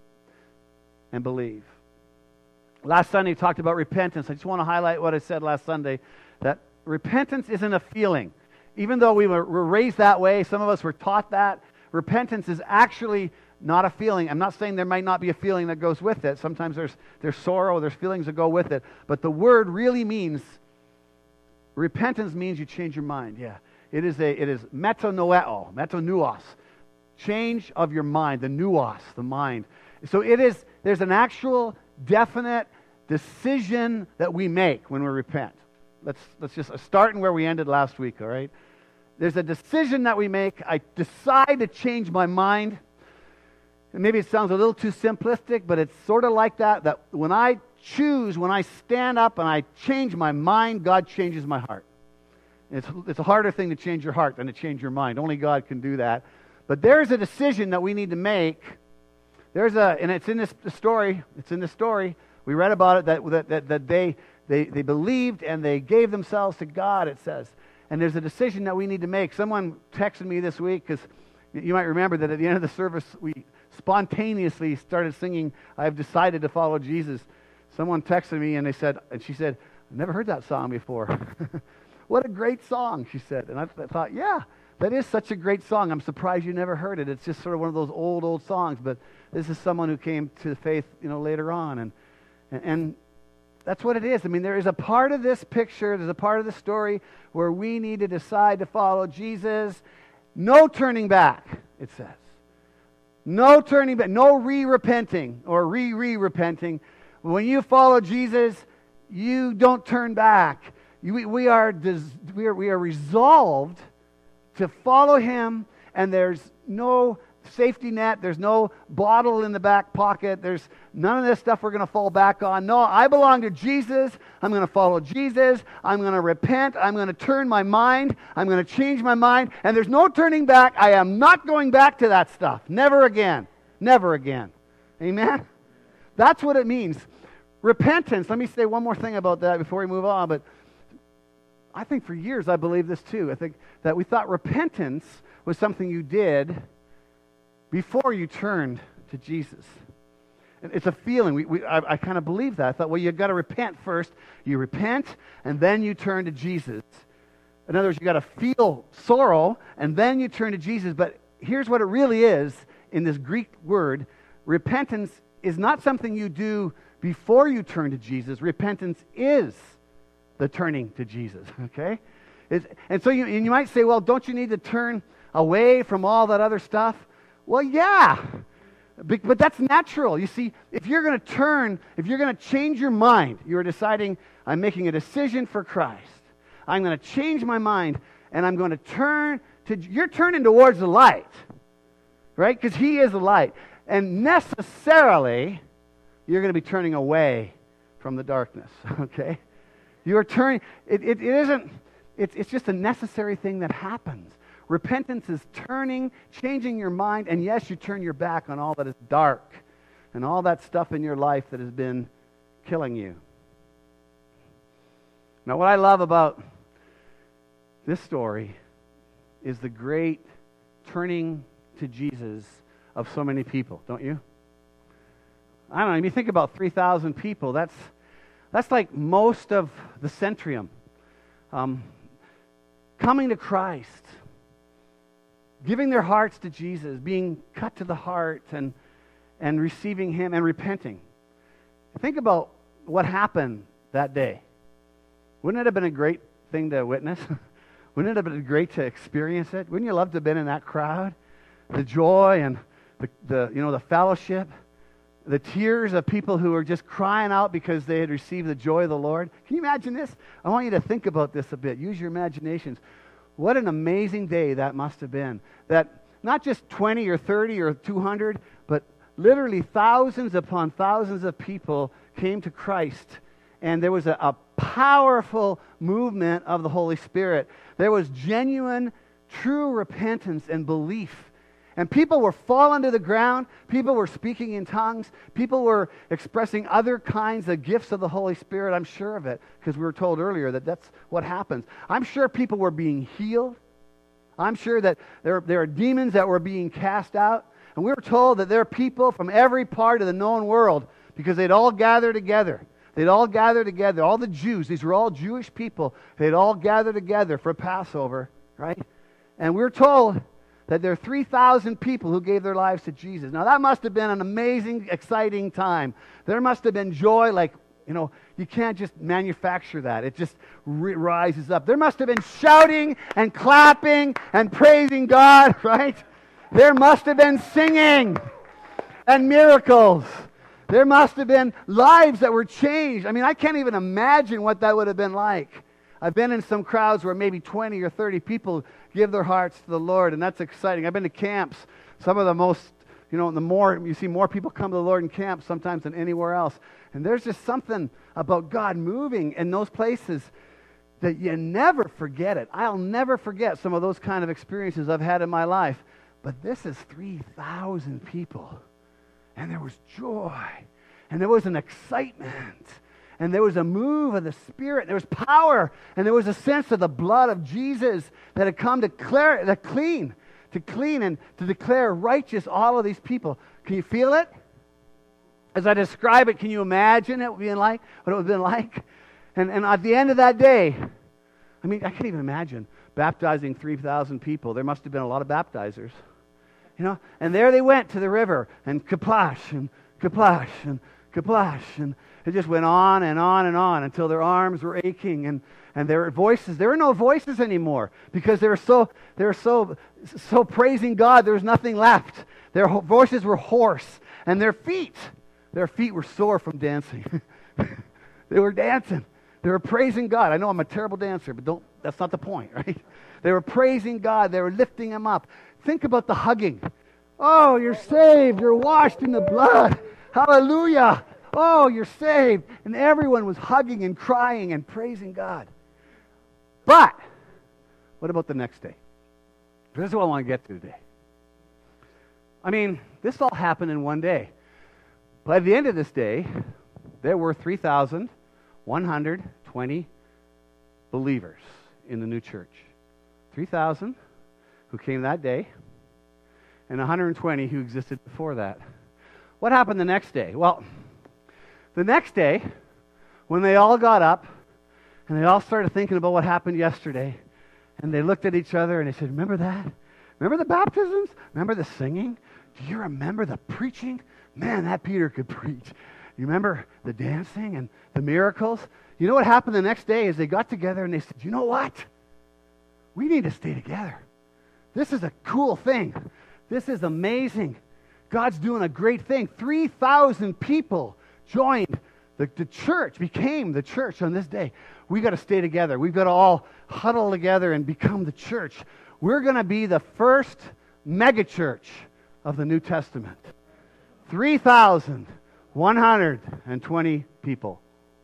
and believe. Last Sunday, we talked about repentance. I just want to highlight what I said last Sunday, that repentance isn't a feeling. Even though we were raised that way, some of us were taught that, repentance is actually not a feeling. I'm not saying there might not be a feeling that goes with it. Sometimes there's sorrow, there's feelings that go with it. But the word really means, repentance means you change your mind. Yeah. It is metanoeo, metanoos, change of your mind, the nous, the mind. So there's an actual definite decision that we make when we repent. Let's just start where we ended last week, all right? There's a decision that we make. I decide to change my mind. And maybe it sounds a little too simplistic, but it's sort of like that when I stand up and I change my mind, God changes my heart. It's a harder thing to change your heart than to change your mind. Only God can do that. But there's a decision that we need to make. And it's in this story. It's in the story. We read about it that they believed and they gave themselves to God, it says. And there's a decision that we need to make. Someone texted me this week, because you might remember that at the end of the service, we spontaneously started singing, "I've decided to follow Jesus." Someone texted me and she said, "I've never heard that song before." What a great song, she said. And I thought, yeah, that is such a great song. I'm surprised you never heard it. It's just sort of one of those old songs. But this is someone who came to faith, later on. And that's what it is. I mean, there is a part of this picture, there's a part of the story where we need to decide to follow Jesus. No turning back, it says. No turning back, no re-repenting or re-repenting. When you follow Jesus, you don't turn back. We are resolved to follow Him, and there's no safety net, there's no bottle in the back pocket, there's none of this stuff we're going to fall back on. No, I belong to Jesus, I'm going to follow Jesus, I'm going to repent, I'm going to turn my mind, I'm going to change my mind, and there's no turning back. I am not going back to that stuff. Never again. Never again. Amen? That's what it means. Repentance, let me say one more thing about that before we move on, but I think for years I believed this too. I think that we thought repentance was something you did before you turned to Jesus. And it's a feeling. I kind of believed that. I thought, well, you've got to repent first. You repent, and then you turn to Jesus. In other words, you've got to feel sorrow, and then you turn to Jesus. But here's what it really is in this Greek word. Repentance is not something you do before you turn to Jesus. Repentance is the turning to Jesus, okay? And so you might say, well, don't you need to turn away from all that other stuff? Well, yeah, but that's natural. You see, if you're going to change your mind, you're deciding, I'm making a decision for Christ. I'm going to change my mind, and I'm going to you're turning towards the light, right? Because He is the light. And necessarily, you're going to be turning away from the darkness, okay? You're turning, it isn't, it's just a necessary thing that happens. Repentance is turning, changing your mind, and yes, you turn your back on all that is dark and all that stuff in your life that has been killing you. Now, what I love about this story is the great turning to Jesus of so many people, don't you? I don't know, if you think about 3,000 people, that's like most of the Centrium coming to Christ, giving their hearts to Jesus, being cut to the heart and receiving Him and repenting. Think about what happened that day. Wouldn't it have been a great thing to witness? Wouldn't it have been great to experience it? Wouldn't you love to have been in that crowd? The joy and the fellowship, the tears of people who were just crying out because they had received the joy of the Lord. Can you imagine this? I want you to think about this a bit. Use your imaginations. What an amazing day that must have been. That not just 20 or 30 or 200, but literally thousands upon thousands of people came to Christ. And there was a powerful movement of the Holy Spirit. There was genuine, true repentance and belief. And people were falling to the ground. People were speaking in tongues. People were expressing other kinds of gifts of the Holy Spirit. I'm sure of it, because we were told earlier that that's what happens. I'm sure people were being healed. I'm sure that there are demons that were being cast out. And we were told that there are people from every part of the known world, because they'd all gather together. They'd all gather together. All the Jews, these were all Jewish people. They'd all gather together for Passover, right? And we were told that there are 3,000 people who gave their lives to Jesus. Now, that must have been an amazing, exciting time. There must have been joy like, you can't just manufacture that. It just rises up. There must have been shouting and clapping and praising God, right? There must have been singing and miracles. There must have been lives that were changed. I mean, I can't even imagine what that would have been like. I've been in some crowds where maybe 20 or 30 people give their hearts to the Lord, and that's exciting. I've been to camps. Some of the most, you see more people come to the Lord in camps sometimes than anywhere else. And there's just something about God moving in those places that you never forget it. I'll never forget some of those kind of experiences I've had in my life. But this is 3,000 people. And there was joy. And there was an excitement. And there was a move of the Spirit. There was power. And there was a sense of the blood of Jesus that had come to clean and to declare righteous all of these people. Can you feel it? As I describe it, can you imagine it being like, what it would have been like? And at the end of that day, I mean, I can't even imagine baptizing 3,000 people. There must have been a lot of baptizers. And there they went to the river, and kaplash, and kaplash, and kaplash, and it just went on and on and on until their arms were aching, and there were voices. There were no voices anymore because they were so praising God. There was nothing left. Their voices were hoarse, and their feet were sore from dancing. They were dancing. They were praising God. I know I'm a terrible dancer, but that's not the point, right? They were praising God. They were lifting Him up. Think about the hugging. Oh, you're saved. You're washed in the blood. Hallelujah. Oh, you're saved. And everyone was hugging and crying and praising God. But what about the next day? This is what I want to get to today. I mean, this all happened in one day. By the end of this day, there were 3,120 believers in the new church. 3,000 who came that day, and 120 who existed before that. What happened the next day? Well, the next day, when they all got up, and they all started thinking about what happened yesterday, and they looked at each other and they said, remember that? Remember the baptisms? Remember the singing? Do you remember the preaching? Man, that Peter could preach. You remember the dancing and the miracles? You know what happened the next day is they got together and they said, you know what? We need to stay together. This is a cool thing. This is amazing. God's doing a great thing. 3,000 people joined the church, became the church on this day. We got to stay together. We've got to all huddle together and become the church. We're going to be the first mega church of the New Testament. 3,000 120 people.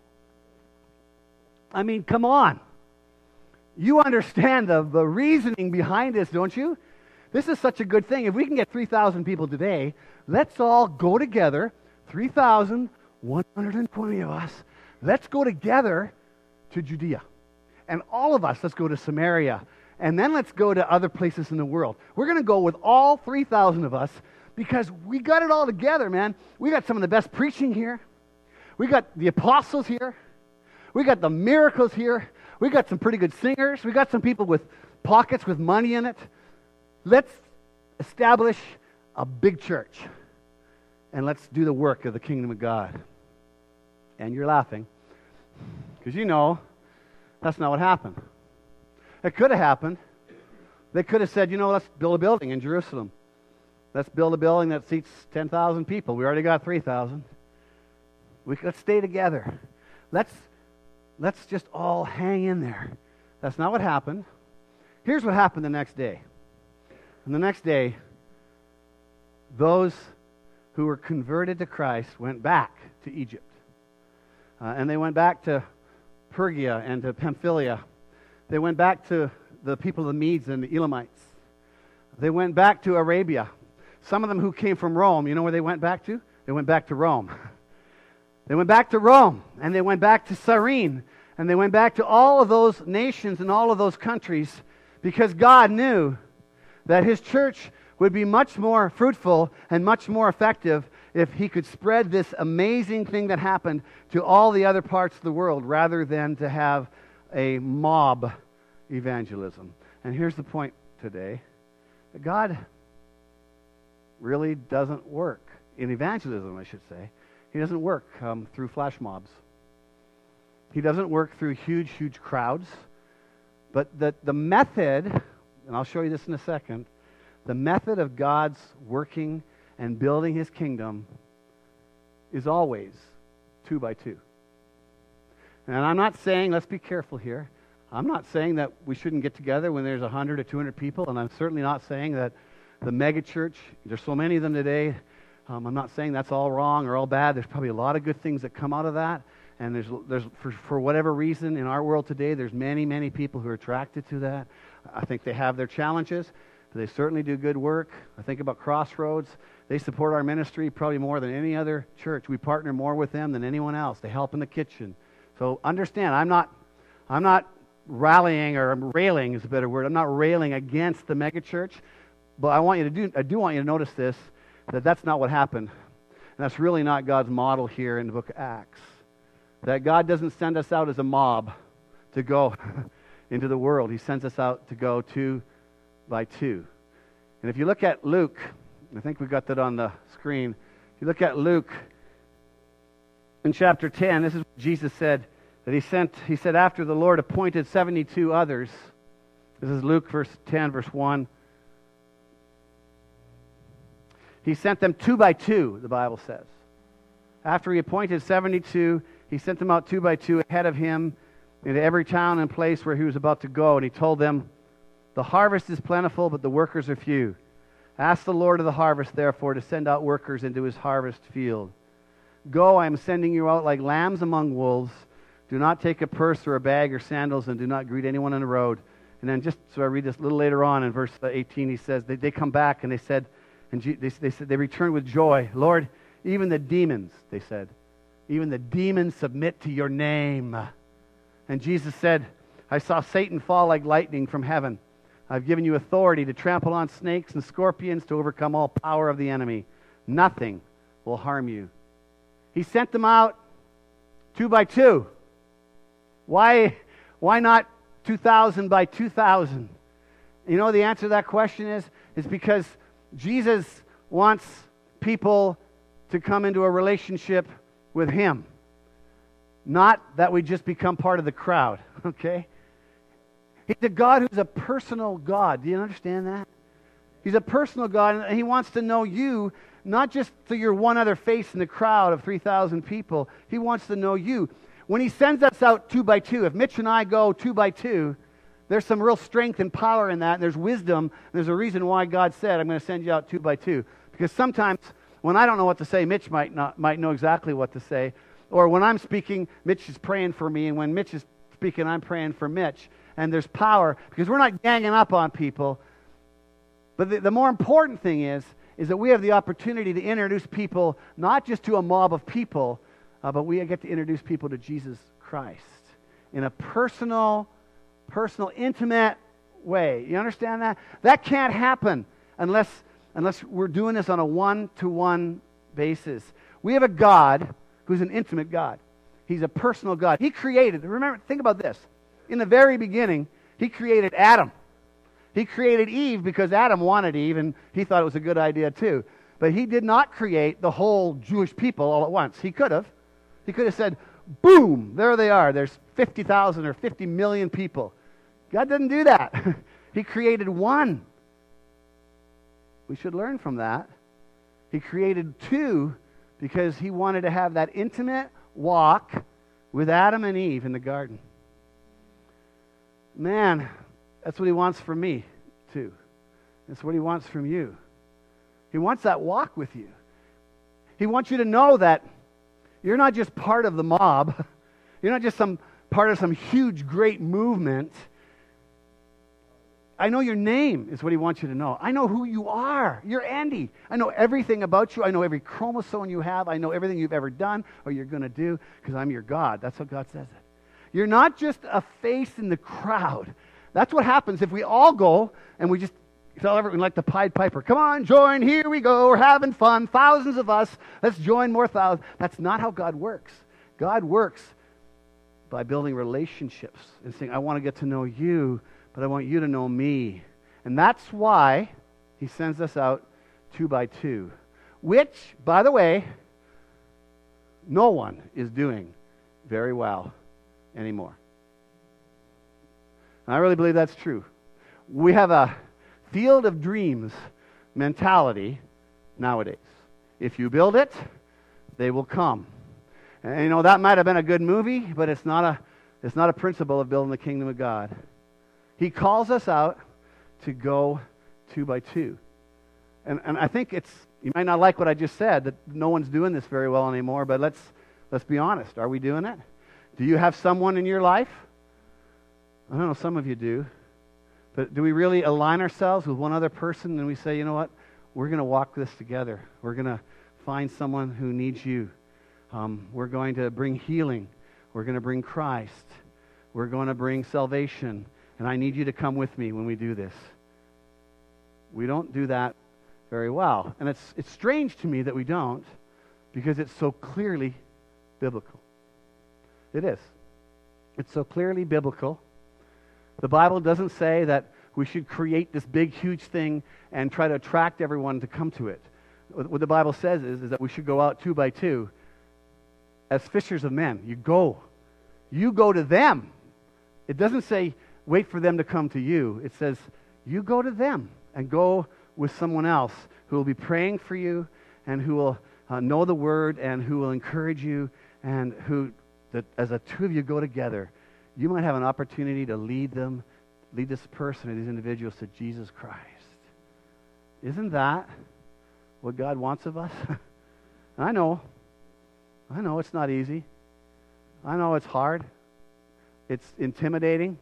I mean, come on. You understand the reasoning behind this, don't you? This is such a good thing. If we can get 3,000 people today, let's all go together, 3,120 of us, let's go together to Judea. And all of us, let's go to Samaria. And then let's go to other places in the world. We're going to go with all 3,000 of us because we got it all together, man. We got some of the best preaching here. We got the apostles here. We got the miracles here. We got some pretty good singers. We got some people with pockets with money in it. Let's establish a big church. And let's do the work of the kingdom of God. And you're laughing because you know that's not what happened. It could have happened. They could have said, let's build a building in Jerusalem. Let's build a building that seats 10,000 people. We already got 3,000. Let's stay together. Let's just all hang in there. That's not what happened. Here's what happened the next day. And the next day, those who were converted to Christ went back to Egypt. And they went back to Pergia and to Pamphylia. They went back to the people of the Medes and the Elamites. They went back to Arabia. Some of them who came from Rome, you know where they went back to? They went back to Rome. They went back to Rome, and they went back to Cyrene, and they went back to all of those nations and all of those countries because God knew that His church would be much more fruitful and much more effective if He could spread this amazing thing that happened to all the other parts of the world rather than to have a mob evangelism. And here's the point today. God really doesn't work in evangelism, I should say. He doesn't work through flash mobs. He doesn't work through huge, huge crowds. But the method, and I'll show you this in a second, the method of God's working and building His kingdom is always 2 by 2. And I'm not saying, let's be careful here, I'm not saying that we shouldn't get together when there's 100 or 200 people, and I'm certainly not saying that the mega church, there's so many of them today, I'm not saying that's all wrong or all bad. There's probably a lot of good things that come out of that. And there's for whatever reason in our world today, there's many, many people who are attracted to that. I think they have their challenges, but they certainly do good work. I think about Crossroads. They support our ministry probably more than any other church. We partner more with them than anyone else. They help in the kitchen. So understand, I'm not rallying or railing is a better word. I'm not railing against the megachurch, but I do want you to notice this. That's not what happened. And that's really not God's model here in the book of Acts. That God doesn't send us out as a mob to go into the world. He sends us out to go 2 by 2. And if you look at Luke, I think we got that on the screen. If you look at Luke in chapter 10, this is what Jesus said, that he said after the Lord appointed 72 others. This is Luke 10, verse 1. He sent them 2 by 2, the Bible says. After He appointed 72, He sent them out 2 by 2 ahead of Him into every town and place where He was about to go. And He told them, the harvest is plentiful, but the workers are few. Ask the Lord of the harvest, therefore, to send out workers into His harvest field. Go, I am sending you out like lambs among wolves. Do not take a purse or a bag or sandals, and do not greet anyone on the road. And then just so I read this a little later on in verse 18, he says, they come back and they said, they returned with joy. Lord, even the demons, they said, even the demons submit to your name. And Jesus said, I saw Satan fall like lightning from heaven. I've given you authority to trample on snakes and scorpions, to overcome all power of the enemy. Nothing will harm you. He sent them out 2 by 2. Why not 2,000 by 2,000? You know the answer to that question is because Jesus wants people to come into a relationship with Him. Not that we just become part of the crowd, okay? He's a God who's a personal God. Do you understand that? He's a personal God, and He wants to know you, not just through your one other face in the crowd of 3,000 people. He wants to know you. When He sends us out 2 by 2, if Mitch and I go 2 by 2, there's some real strength and power in that, and there's wisdom, and there's a reason why God said, I'm going to send you out 2 by 2. Because sometimes When I don't know what to say, Mitch might know exactly what to say. Or when I'm speaking, Mitch is praying for me, and when Mitch is speaking, I'm praying for Mitch. And there's power, because we're not ganging up on people. But the more important thing is that we have the opportunity to introduce people, not just to a mob of people, but we get to introduce people to Jesus Christ in a personal, intimate way. You understand that? That can't happen unless we're doing this on a one-to-one basis. We have a God who's an intimate God. He's a personal God. He created, remember, think about this. In the very beginning, He created Adam. He created Eve because Adam wanted Eve, and he thought it was a good idea too. But He did not create the whole Jewish people all at once. He could have. He could have said, boom, there they are. There's 50,000 or 50 million people. God didn't do that. He created one. We should learn from that. He created two because He wanted to have that intimate walk with Adam and Eve in the garden. Man, that's what He wants from me, too. That's what He wants from you. He wants that walk with you. He wants you to know that you're not just part of the mob. You're not just part of some huge, great movement. I know your name is what He wants you to know. I know who you are. You're Andy. I know everything about you. I know every chromosome you have. I know everything you've ever done or you're going to do because I'm your God. That's how God says it. You're not just a face in the crowd. That's what happens if we all go and we just tell everyone like the Pied Piper, come on, join, here we go, we're having fun, thousands of us, let's join more thousands. That's not how God works. God works by building relationships and saying, I want to get to know you, but I want you to know me. And that's why He sends us out 2 by 2, which, by the way, no one is doing very well anymore. And I really believe that's true. We have a field of dreams mentality nowadays. If you build it, they will come. And you know, that might have been a good movie, but it's not a principle of building the kingdom of God. He calls us out to go 2 by 2. And I think you might not like what I just said, that no one's doing this very well anymore, but let's be honest. Are we doing it? Do you have someone in your life? I don't know, some of you do. But do we really align ourselves with one other person and we say, you know what, we're going to walk this together. We're going to find someone who needs you. We're going to bring healing. We're going to bring Christ. We're going to bring salvation. And I need you to come with me when we do this. We don't do that very well. And it's strange to me that we don't, because it's so clearly biblical. It is. It's so clearly biblical. The Bible doesn't say that we should create this big, huge thing and try to attract everyone to come to it. What the Bible says is that we should go out 2 by 2 as fishers of men. You go to them. It doesn't say wait for them to come to you. It says you go to them and go with someone else who will be praying for you and who will know the Word and who will encourage you, and that as the two of you go together, you might have an opportunity to lead this person or these individuals to Jesus Christ. Isn't that what God wants of us? I know it's not easy. I know it's hard. It's intimidating.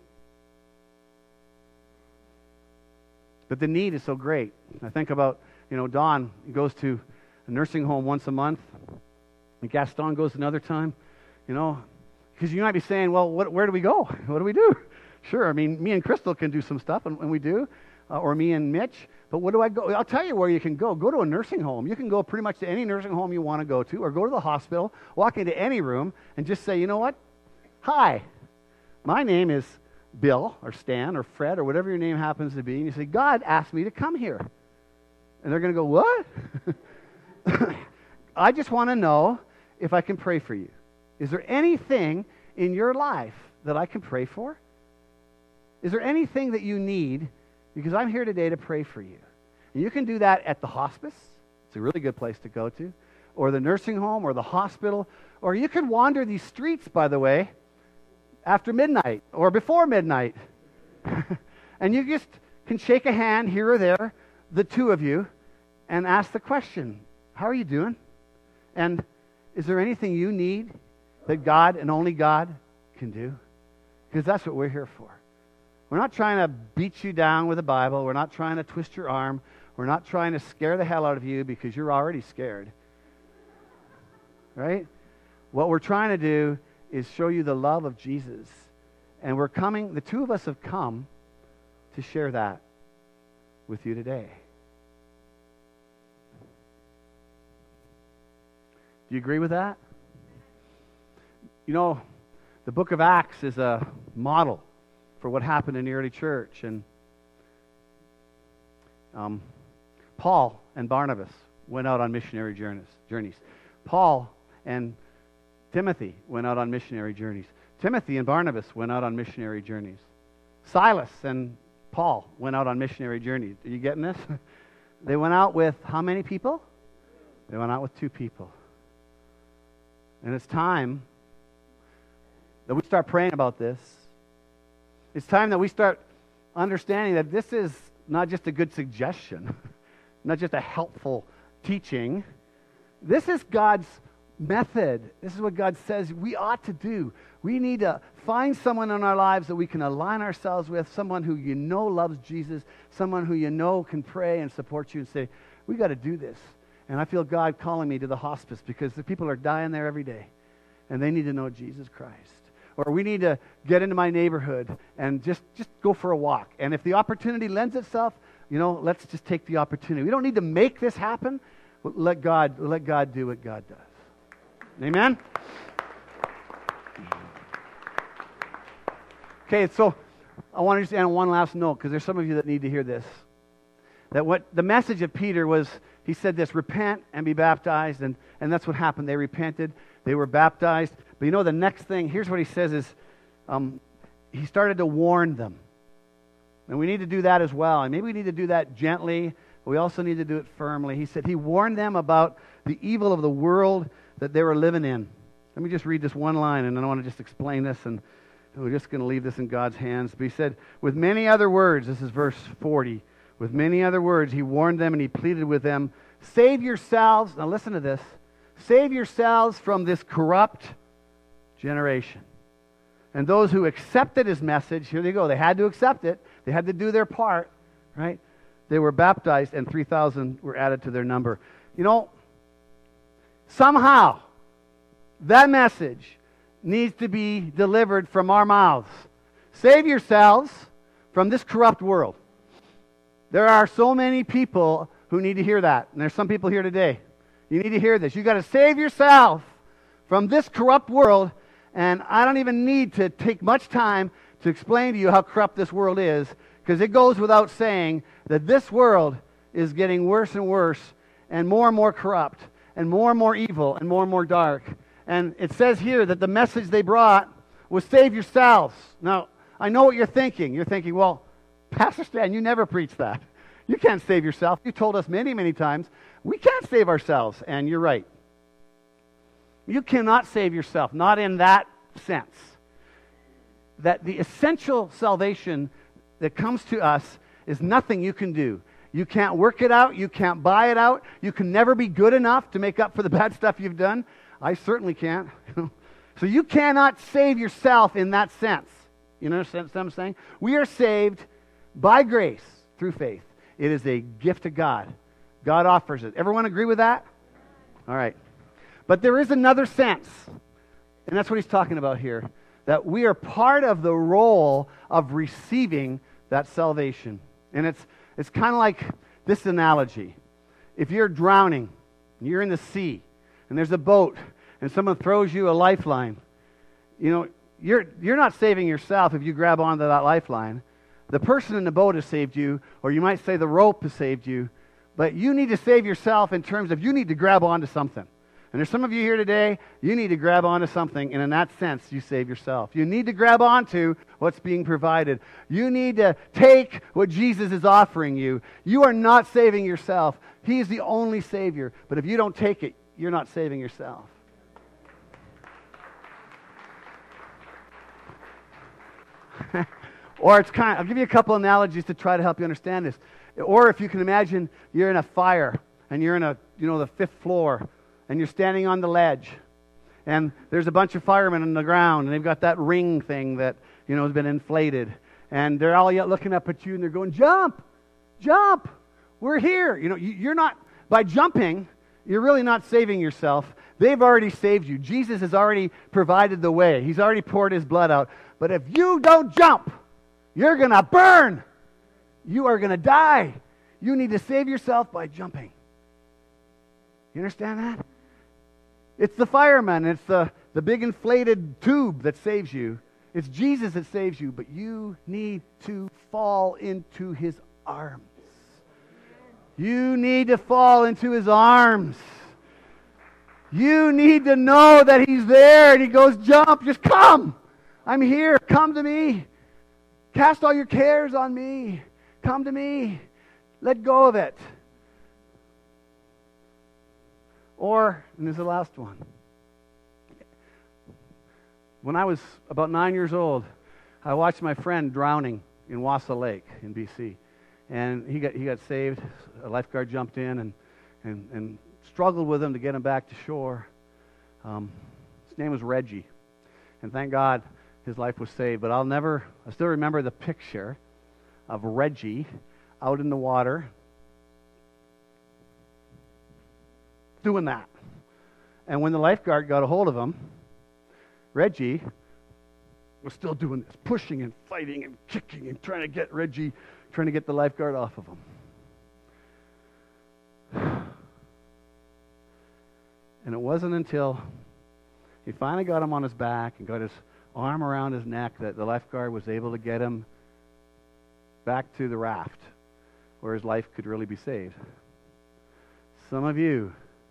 But the need is so great. I think about, Don goes to a nursing home once a month, and Gaston goes another time, because you might be saying, well, where do we go? What do we do? Sure, I mean, me and Crystal can do some stuff, and we do, or me and Mitch, but where do I go? I'll tell you where you can go. Go to a nursing home. You can go pretty much to any nursing home you want to go to, or go to the hospital, walk into any room, and just say, you know what? Hi, my name is Bill, or Stan, or Fred, or whatever your name happens to be, and you say, God asked me to come here. And they're going to go, what? I just want to know if I can pray for you. Is there anything in your life that I can pray for? Is there anything that you need? Because I'm here today to pray for you. And you can do that at the hospice. It's a really good place to go to. Or the nursing home, or the hospital. Or you can wander these streets, by the way, after midnight or before midnight. And you just can shake a hand here or there, the two of you, and ask the question, How are you doing? And is there anything you need that God and only God can do? Because that's what we're here for. We're not trying to beat you down with the Bible. We're not trying to twist your arm. We're not trying to scare the hell out of you because you're already scared. Right? What we're trying to do is show you the love of Jesus. And we're coming, the two of us have come to share that with you today. Do you agree with that? You know, the book of Acts is a model for what happened in the early church. And Paul and Barnabas went out on missionary journeys. Paul and Timothy went out on missionary journeys. Timothy and Barnabas went out on missionary journeys. Silas and Paul went out on missionary journeys. Are you getting this? They went out with how many people? They went out with 2 people. And it's time that we start praying about this. It's time that we start understanding that this is not just a good suggestion, not just a helpful teaching. This is God's method. This is what God says we ought to do. We need to find someone in our lives that we can align ourselves with, someone who you know loves Jesus, someone who you know can pray and support you and say, we got to do this. And I feel God calling me to the hospice because the people are dying there every day and they need to know Jesus Christ. Or we need to get into my neighborhood and just go for a walk. And if the opportunity lends itself, let's just take the opportunity. We don't need to make this happen. Let God do what God does. Amen? Okay, so I want to just end on one last note because there's some of you that need to hear this. That what the message of Peter was, he said this, repent and be baptized, and that's what happened. They repented, they were baptized. But the next thing, here's what he says is, he started to warn them. And we need to do that as well. And maybe we need to do that gently, but we also need to do it firmly. He said he warned them about the evil of the world that they were living in. Let me just read this one line, and then I want to just explain this, and we're just going to leave this in God's hands. But he said, with many other words, this is verse 40, with many other words, he warned them and he pleaded with them, save yourselves, now listen to this, save yourselves from this corrupt generation. And those who accepted his message, here they go, they had to accept it, they had to do their part, right? They were baptized and 3,000 were added to their number. Somehow, that message needs to be delivered from our mouths. Save yourselves from this corrupt world. There are so many people who need to hear that. And there's some people here today. You need to hear this. You've got to save yourself from this corrupt world. And I don't even need to take much time to explain to you how corrupt this world is, because it goes without saying that this world is getting worse and worse and more corrupt and more evil and more dark. And it says here that the message they brought was save yourselves. Now, I know what you're thinking. You're thinking, well, Pastor Stan, you never preach that. You can't save yourself. You told us many times we can't save ourselves. And you're right. You cannot save yourself, not in that sense. That the essential salvation that comes to us is nothing you can do. You can't work it out. You can't buy it out. You can never be good enough to make up for the bad stuff you've done. I certainly can't. So you cannot save yourself in that sense. You understand what I'm saying? We are saved by grace through faith. It is a gift of God. God offers it. Everyone agree with that? All right. But there is another sense, and that's what he's talking about here, that we are part of the role of receiving that salvation. And it's kind of like this analogy. If you're drowning, and you're in the sea, and there's a boat, and someone throws you a lifeline, you're not saving yourself if you grab onto that lifeline. The person in the boat has saved you, or you might say the rope has saved you, but you need to save yourself in terms of you need to grab onto something. And there's some of you here today, you need to grab onto something, and in that sense, you save yourself. You need to grab onto what's being provided. You need to take what Jesus is offering you. You are not saving yourself. He is the only Savior. But if you don't take it, you're not saving yourself. Or I'll give you a couple analogies to try to help you understand this. Or if you can imagine, you're in a fire, and you're in a the 5th floor, and you're standing on the ledge, and there's a bunch of firemen on the ground, and they've got that ring thing that, has been inflated, and they're all yet looking up at you, and they're going, jump, jump, we're here. You're not, by jumping, you're really not saving yourself. They've already saved you. Jesus has already provided the way. He's already poured his blood out. But if you don't jump, you're going to burn. You are going to die. You need to save yourself by jumping. You understand that? It's the fireman. It's the big inflated tube that saves you. It's Jesus that saves you. But you need to fall into his arms. You need to fall into his arms. You need to know that he's there and he goes, jump, just come. I'm here. Come to me. Cast all your cares on me. Come to me. Let go of it. Or, and this is the last one. When I was about 9 years old, I watched my friend drowning in Wassa Lake in BC. And he got saved. A lifeguard jumped in and struggled with him to get him back to shore. His name was Reggie. And thank God his life was saved. But I still remember the picture of Reggie out in the water doing that. And when the lifeguard got a hold of him, Reggie was still doing this, pushing and fighting and kicking and trying to get the lifeguard off of him. And it wasn't until he finally got him on his back and got his arm around his neck that the lifeguard was able to get him back to the raft where his life could really be saved. Some of you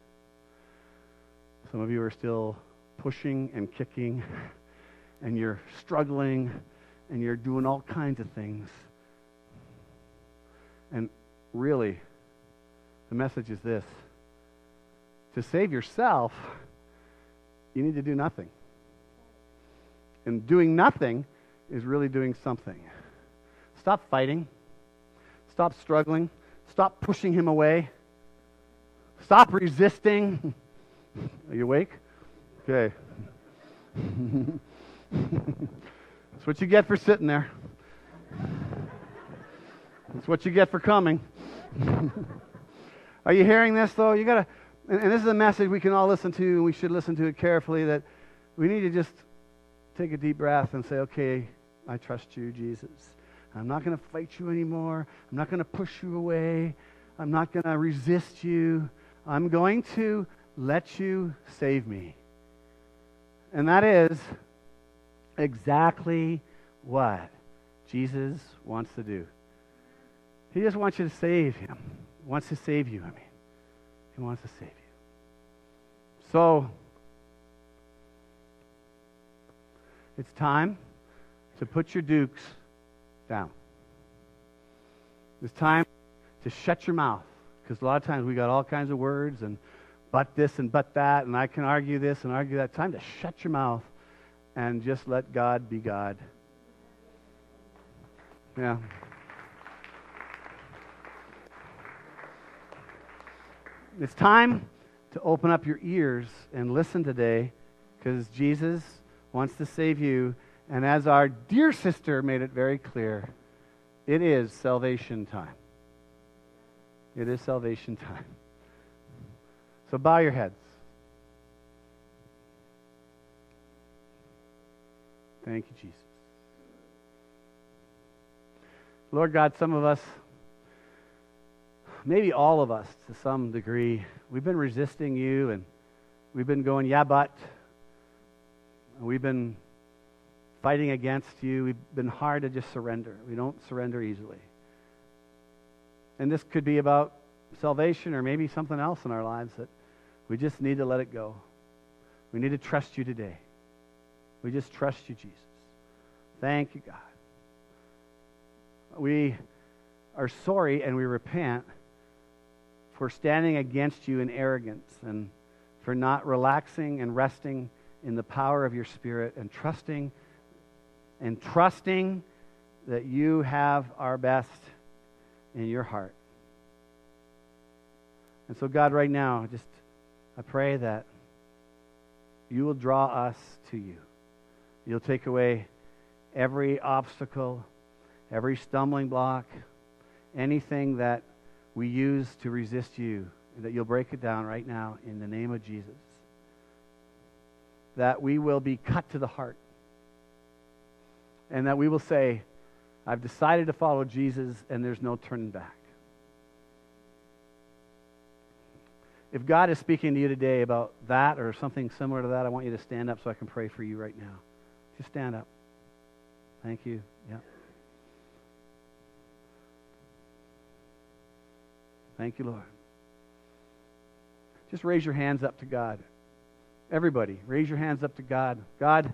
are still pushing and kicking, and you're struggling, and you're doing all kinds of things. And really, the message is this. To save yourself, you need to do nothing. And doing nothing is really doing something. Stop fighting. Stop struggling. Stop pushing him away. Stop resisting. Are you awake? Okay. That's what you get for sitting there. That's what you get for coming. Are you hearing this, though? You gotta, and this is a message we can all listen to, and we should listen to it carefully, that we need to just take a deep breath and say, okay, I trust you, Jesus. I'm not going to fight you anymore. I'm not going to push you away. I'm not going to resist you. I'm going to let you save me. And that is exactly what Jesus wants to do. He just wants you to save him. He wants to save you, He wants to save you. So, it's time to put your dukes down. It's time to shut your mouth. Because a lot of times we got all kinds of words and but this and but that, and I can argue this and argue that. Time to shut your mouth and just let God be God. Yeah. It's time to open up your ears and listen today, because Jesus wants to save you. And as our dear sister made it very clear, it is salvation time. It is salvation time. So bow your heads. Thank you, Jesus. Lord God, some of us, maybe all of us to some degree, we've been resisting you, and we've been going, yeah, but. We've been fighting against you. We've been hard to just surrender. We don't surrender easily. And this could be about salvation or maybe something else in our lives that we just need to let it go. We need to trust you today. We just trust you, Jesus. Thank you, God. We are sorry and we repent for standing against you in arrogance and for not relaxing and resting in the power of your Spirit and trusting that you have our best in your heart. And so, God, right now, I pray that you will draw us to you. You'll take away every obstacle, every stumbling block, anything that we use to resist you, and that you'll break it down right now in the name of Jesus. That we will be cut to the heart. And that we will say, I've decided to follow Jesus and there's no turning back. If God is speaking to you today about that or something similar to that, I want you to stand up so I can pray for you right now. Just stand up. Thank you. Yeah. Thank you, Lord. Just raise your hands up to God. Everybody, raise your hands up to God. God,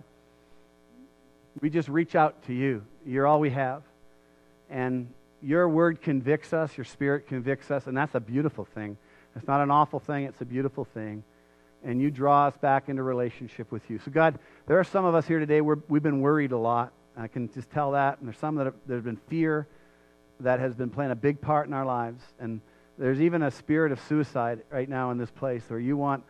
we just reach out to you. You're all we have. And your word convicts us, your spirit convicts us, and that's a beautiful thing. It's not an awful thing, it's a beautiful thing. And you draw us back into relationship with you. So God, there are some of us here today, we've been worried a lot. I can just tell that. And there's some that there's been fear that has been playing a big part in our lives. And there's even a spirit of suicide right now in this place where you want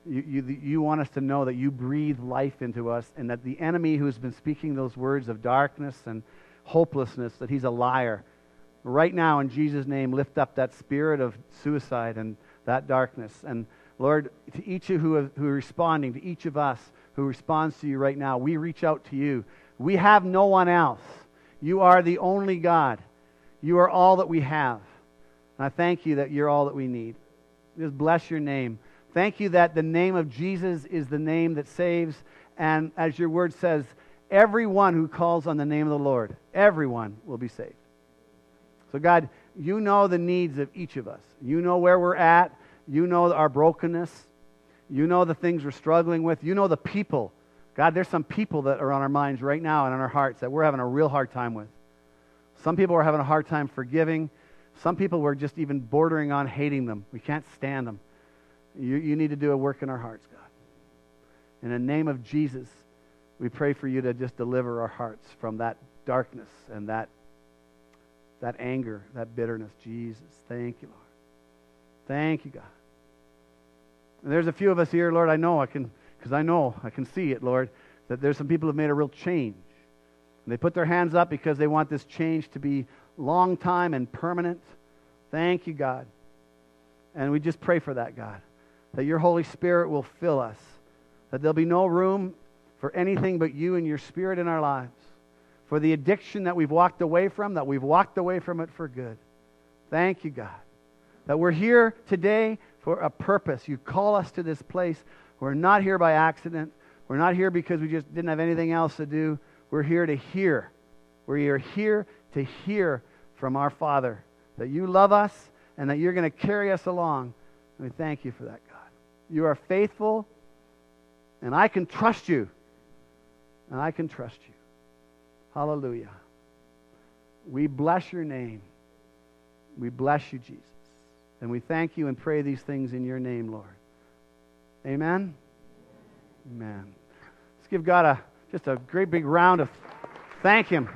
us to know that you breathe life into us, and that the enemy who's been speaking those words of darkness and hopelessness, that he's a liar. Right now, in Jesus' name, lift up that spirit of suicide and that darkness. And Lord, to each of who are responding, to each of us who responds to you right now, we reach out to you. We have no one else. You are the only God. You are all that we have. And I thank you that you're all that we need. Just bless your name. Thank you that the name of Jesus is the name that saves. And as your word says, everyone who calls on the name of the Lord, everyone will be saved. So God, you know the needs of each of us. You know where we're at. You know our brokenness. You know the things we're struggling with. You know the people. God, there's some people that are on our minds right now and on our hearts that we're having a real hard time with. Some people are having a hard time forgiving. Some people we're just even bordering on hating them. We can't stand them. You need to do a work in our hearts, God. In the name of Jesus, we pray for you to just deliver our hearts from that darkness and that anger, that bitterness. Jesus, thank you, Lord. Thank you, God. And there's a few of us here, Lord, I can see it, Lord, that there's some people who have made a real change. And they put their hands up because they want this change to be long time and permanent. Thank you, God. And we just pray for that, God, that your Holy Spirit will fill us, that there'll be no room for anything but you and your Spirit in our lives, for the addiction that we've walked away from, that we've walked away from it for good. Thank you, God, that we're here today for a purpose. You call us to this place. We're not here by accident. We're not here because we just didn't have anything else to do. We're here to hear. We are here to hear from our Father that you love us and that you're going to carry us along. And we thank you for that, God. You are faithful, and I can trust you. And I can trust you. Hallelujah. We bless your name. We bless you, Jesus. And we thank you and pray these things in your name, Lord. Amen? Amen. Let's give God just a great big round of thank him.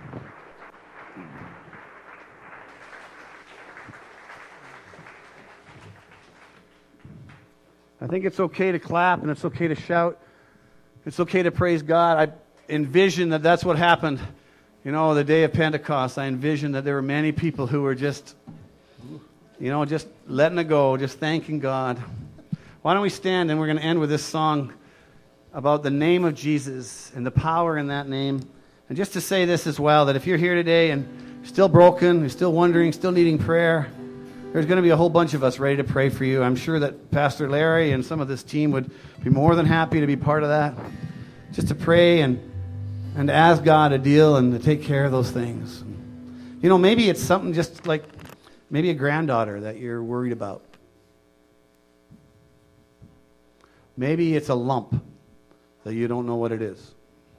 I think it's okay to clap and it's okay to shout. It's okay to praise God. I envision that that's what happened, the day of Pentecost. I envision that there were many people who were just letting it go, just thanking God. Why don't we stand, and we're going to end with this song about the name of Jesus and the power in that name. And just to say this as well, that if you're here today and you're still broken, you're still wondering, still needing prayer, there's going to be a whole bunch of us ready to pray for you. I'm sure that Pastor Larry and some of this team would be more than happy to be part of that. Just to pray and to ask God to deal and to take care of those things. Maybe it's something just like maybe a granddaughter that you're worried about. Maybe it's a lump that you don't know what it is.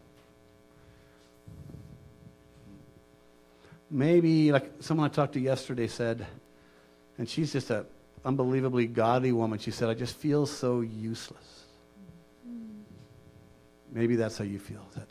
Maybe, like someone I talked to yesterday said, and she's just an unbelievably godly woman, she said, I just feel so useless. Maybe that's how you feel, that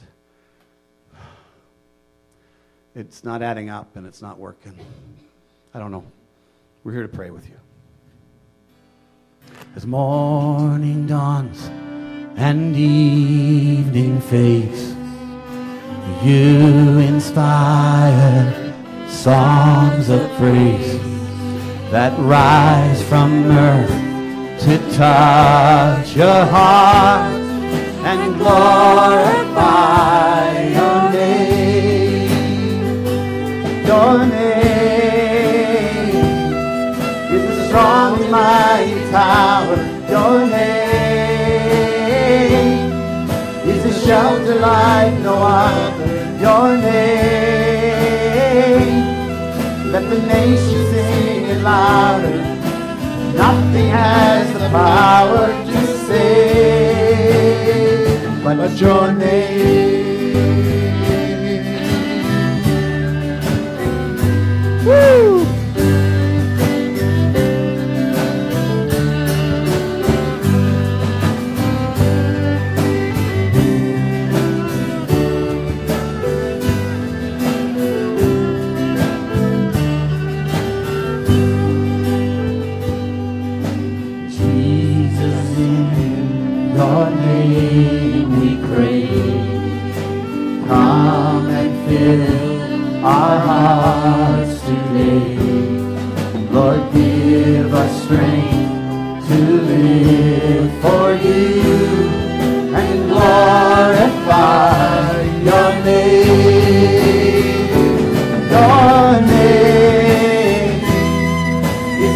it's not adding up and it's not working. I don't know. We're here to pray with you. As morning dawns and evening fades, you inspire songs of praise that rise from earth to touch your heart and glorify your name. Your name is a strong and mighty tower. Your name is a shelter like no other. Your name, let the nations sing it louder. Nothing has the power to save but your name. Woo! Your name we pray, come and fill our hearts.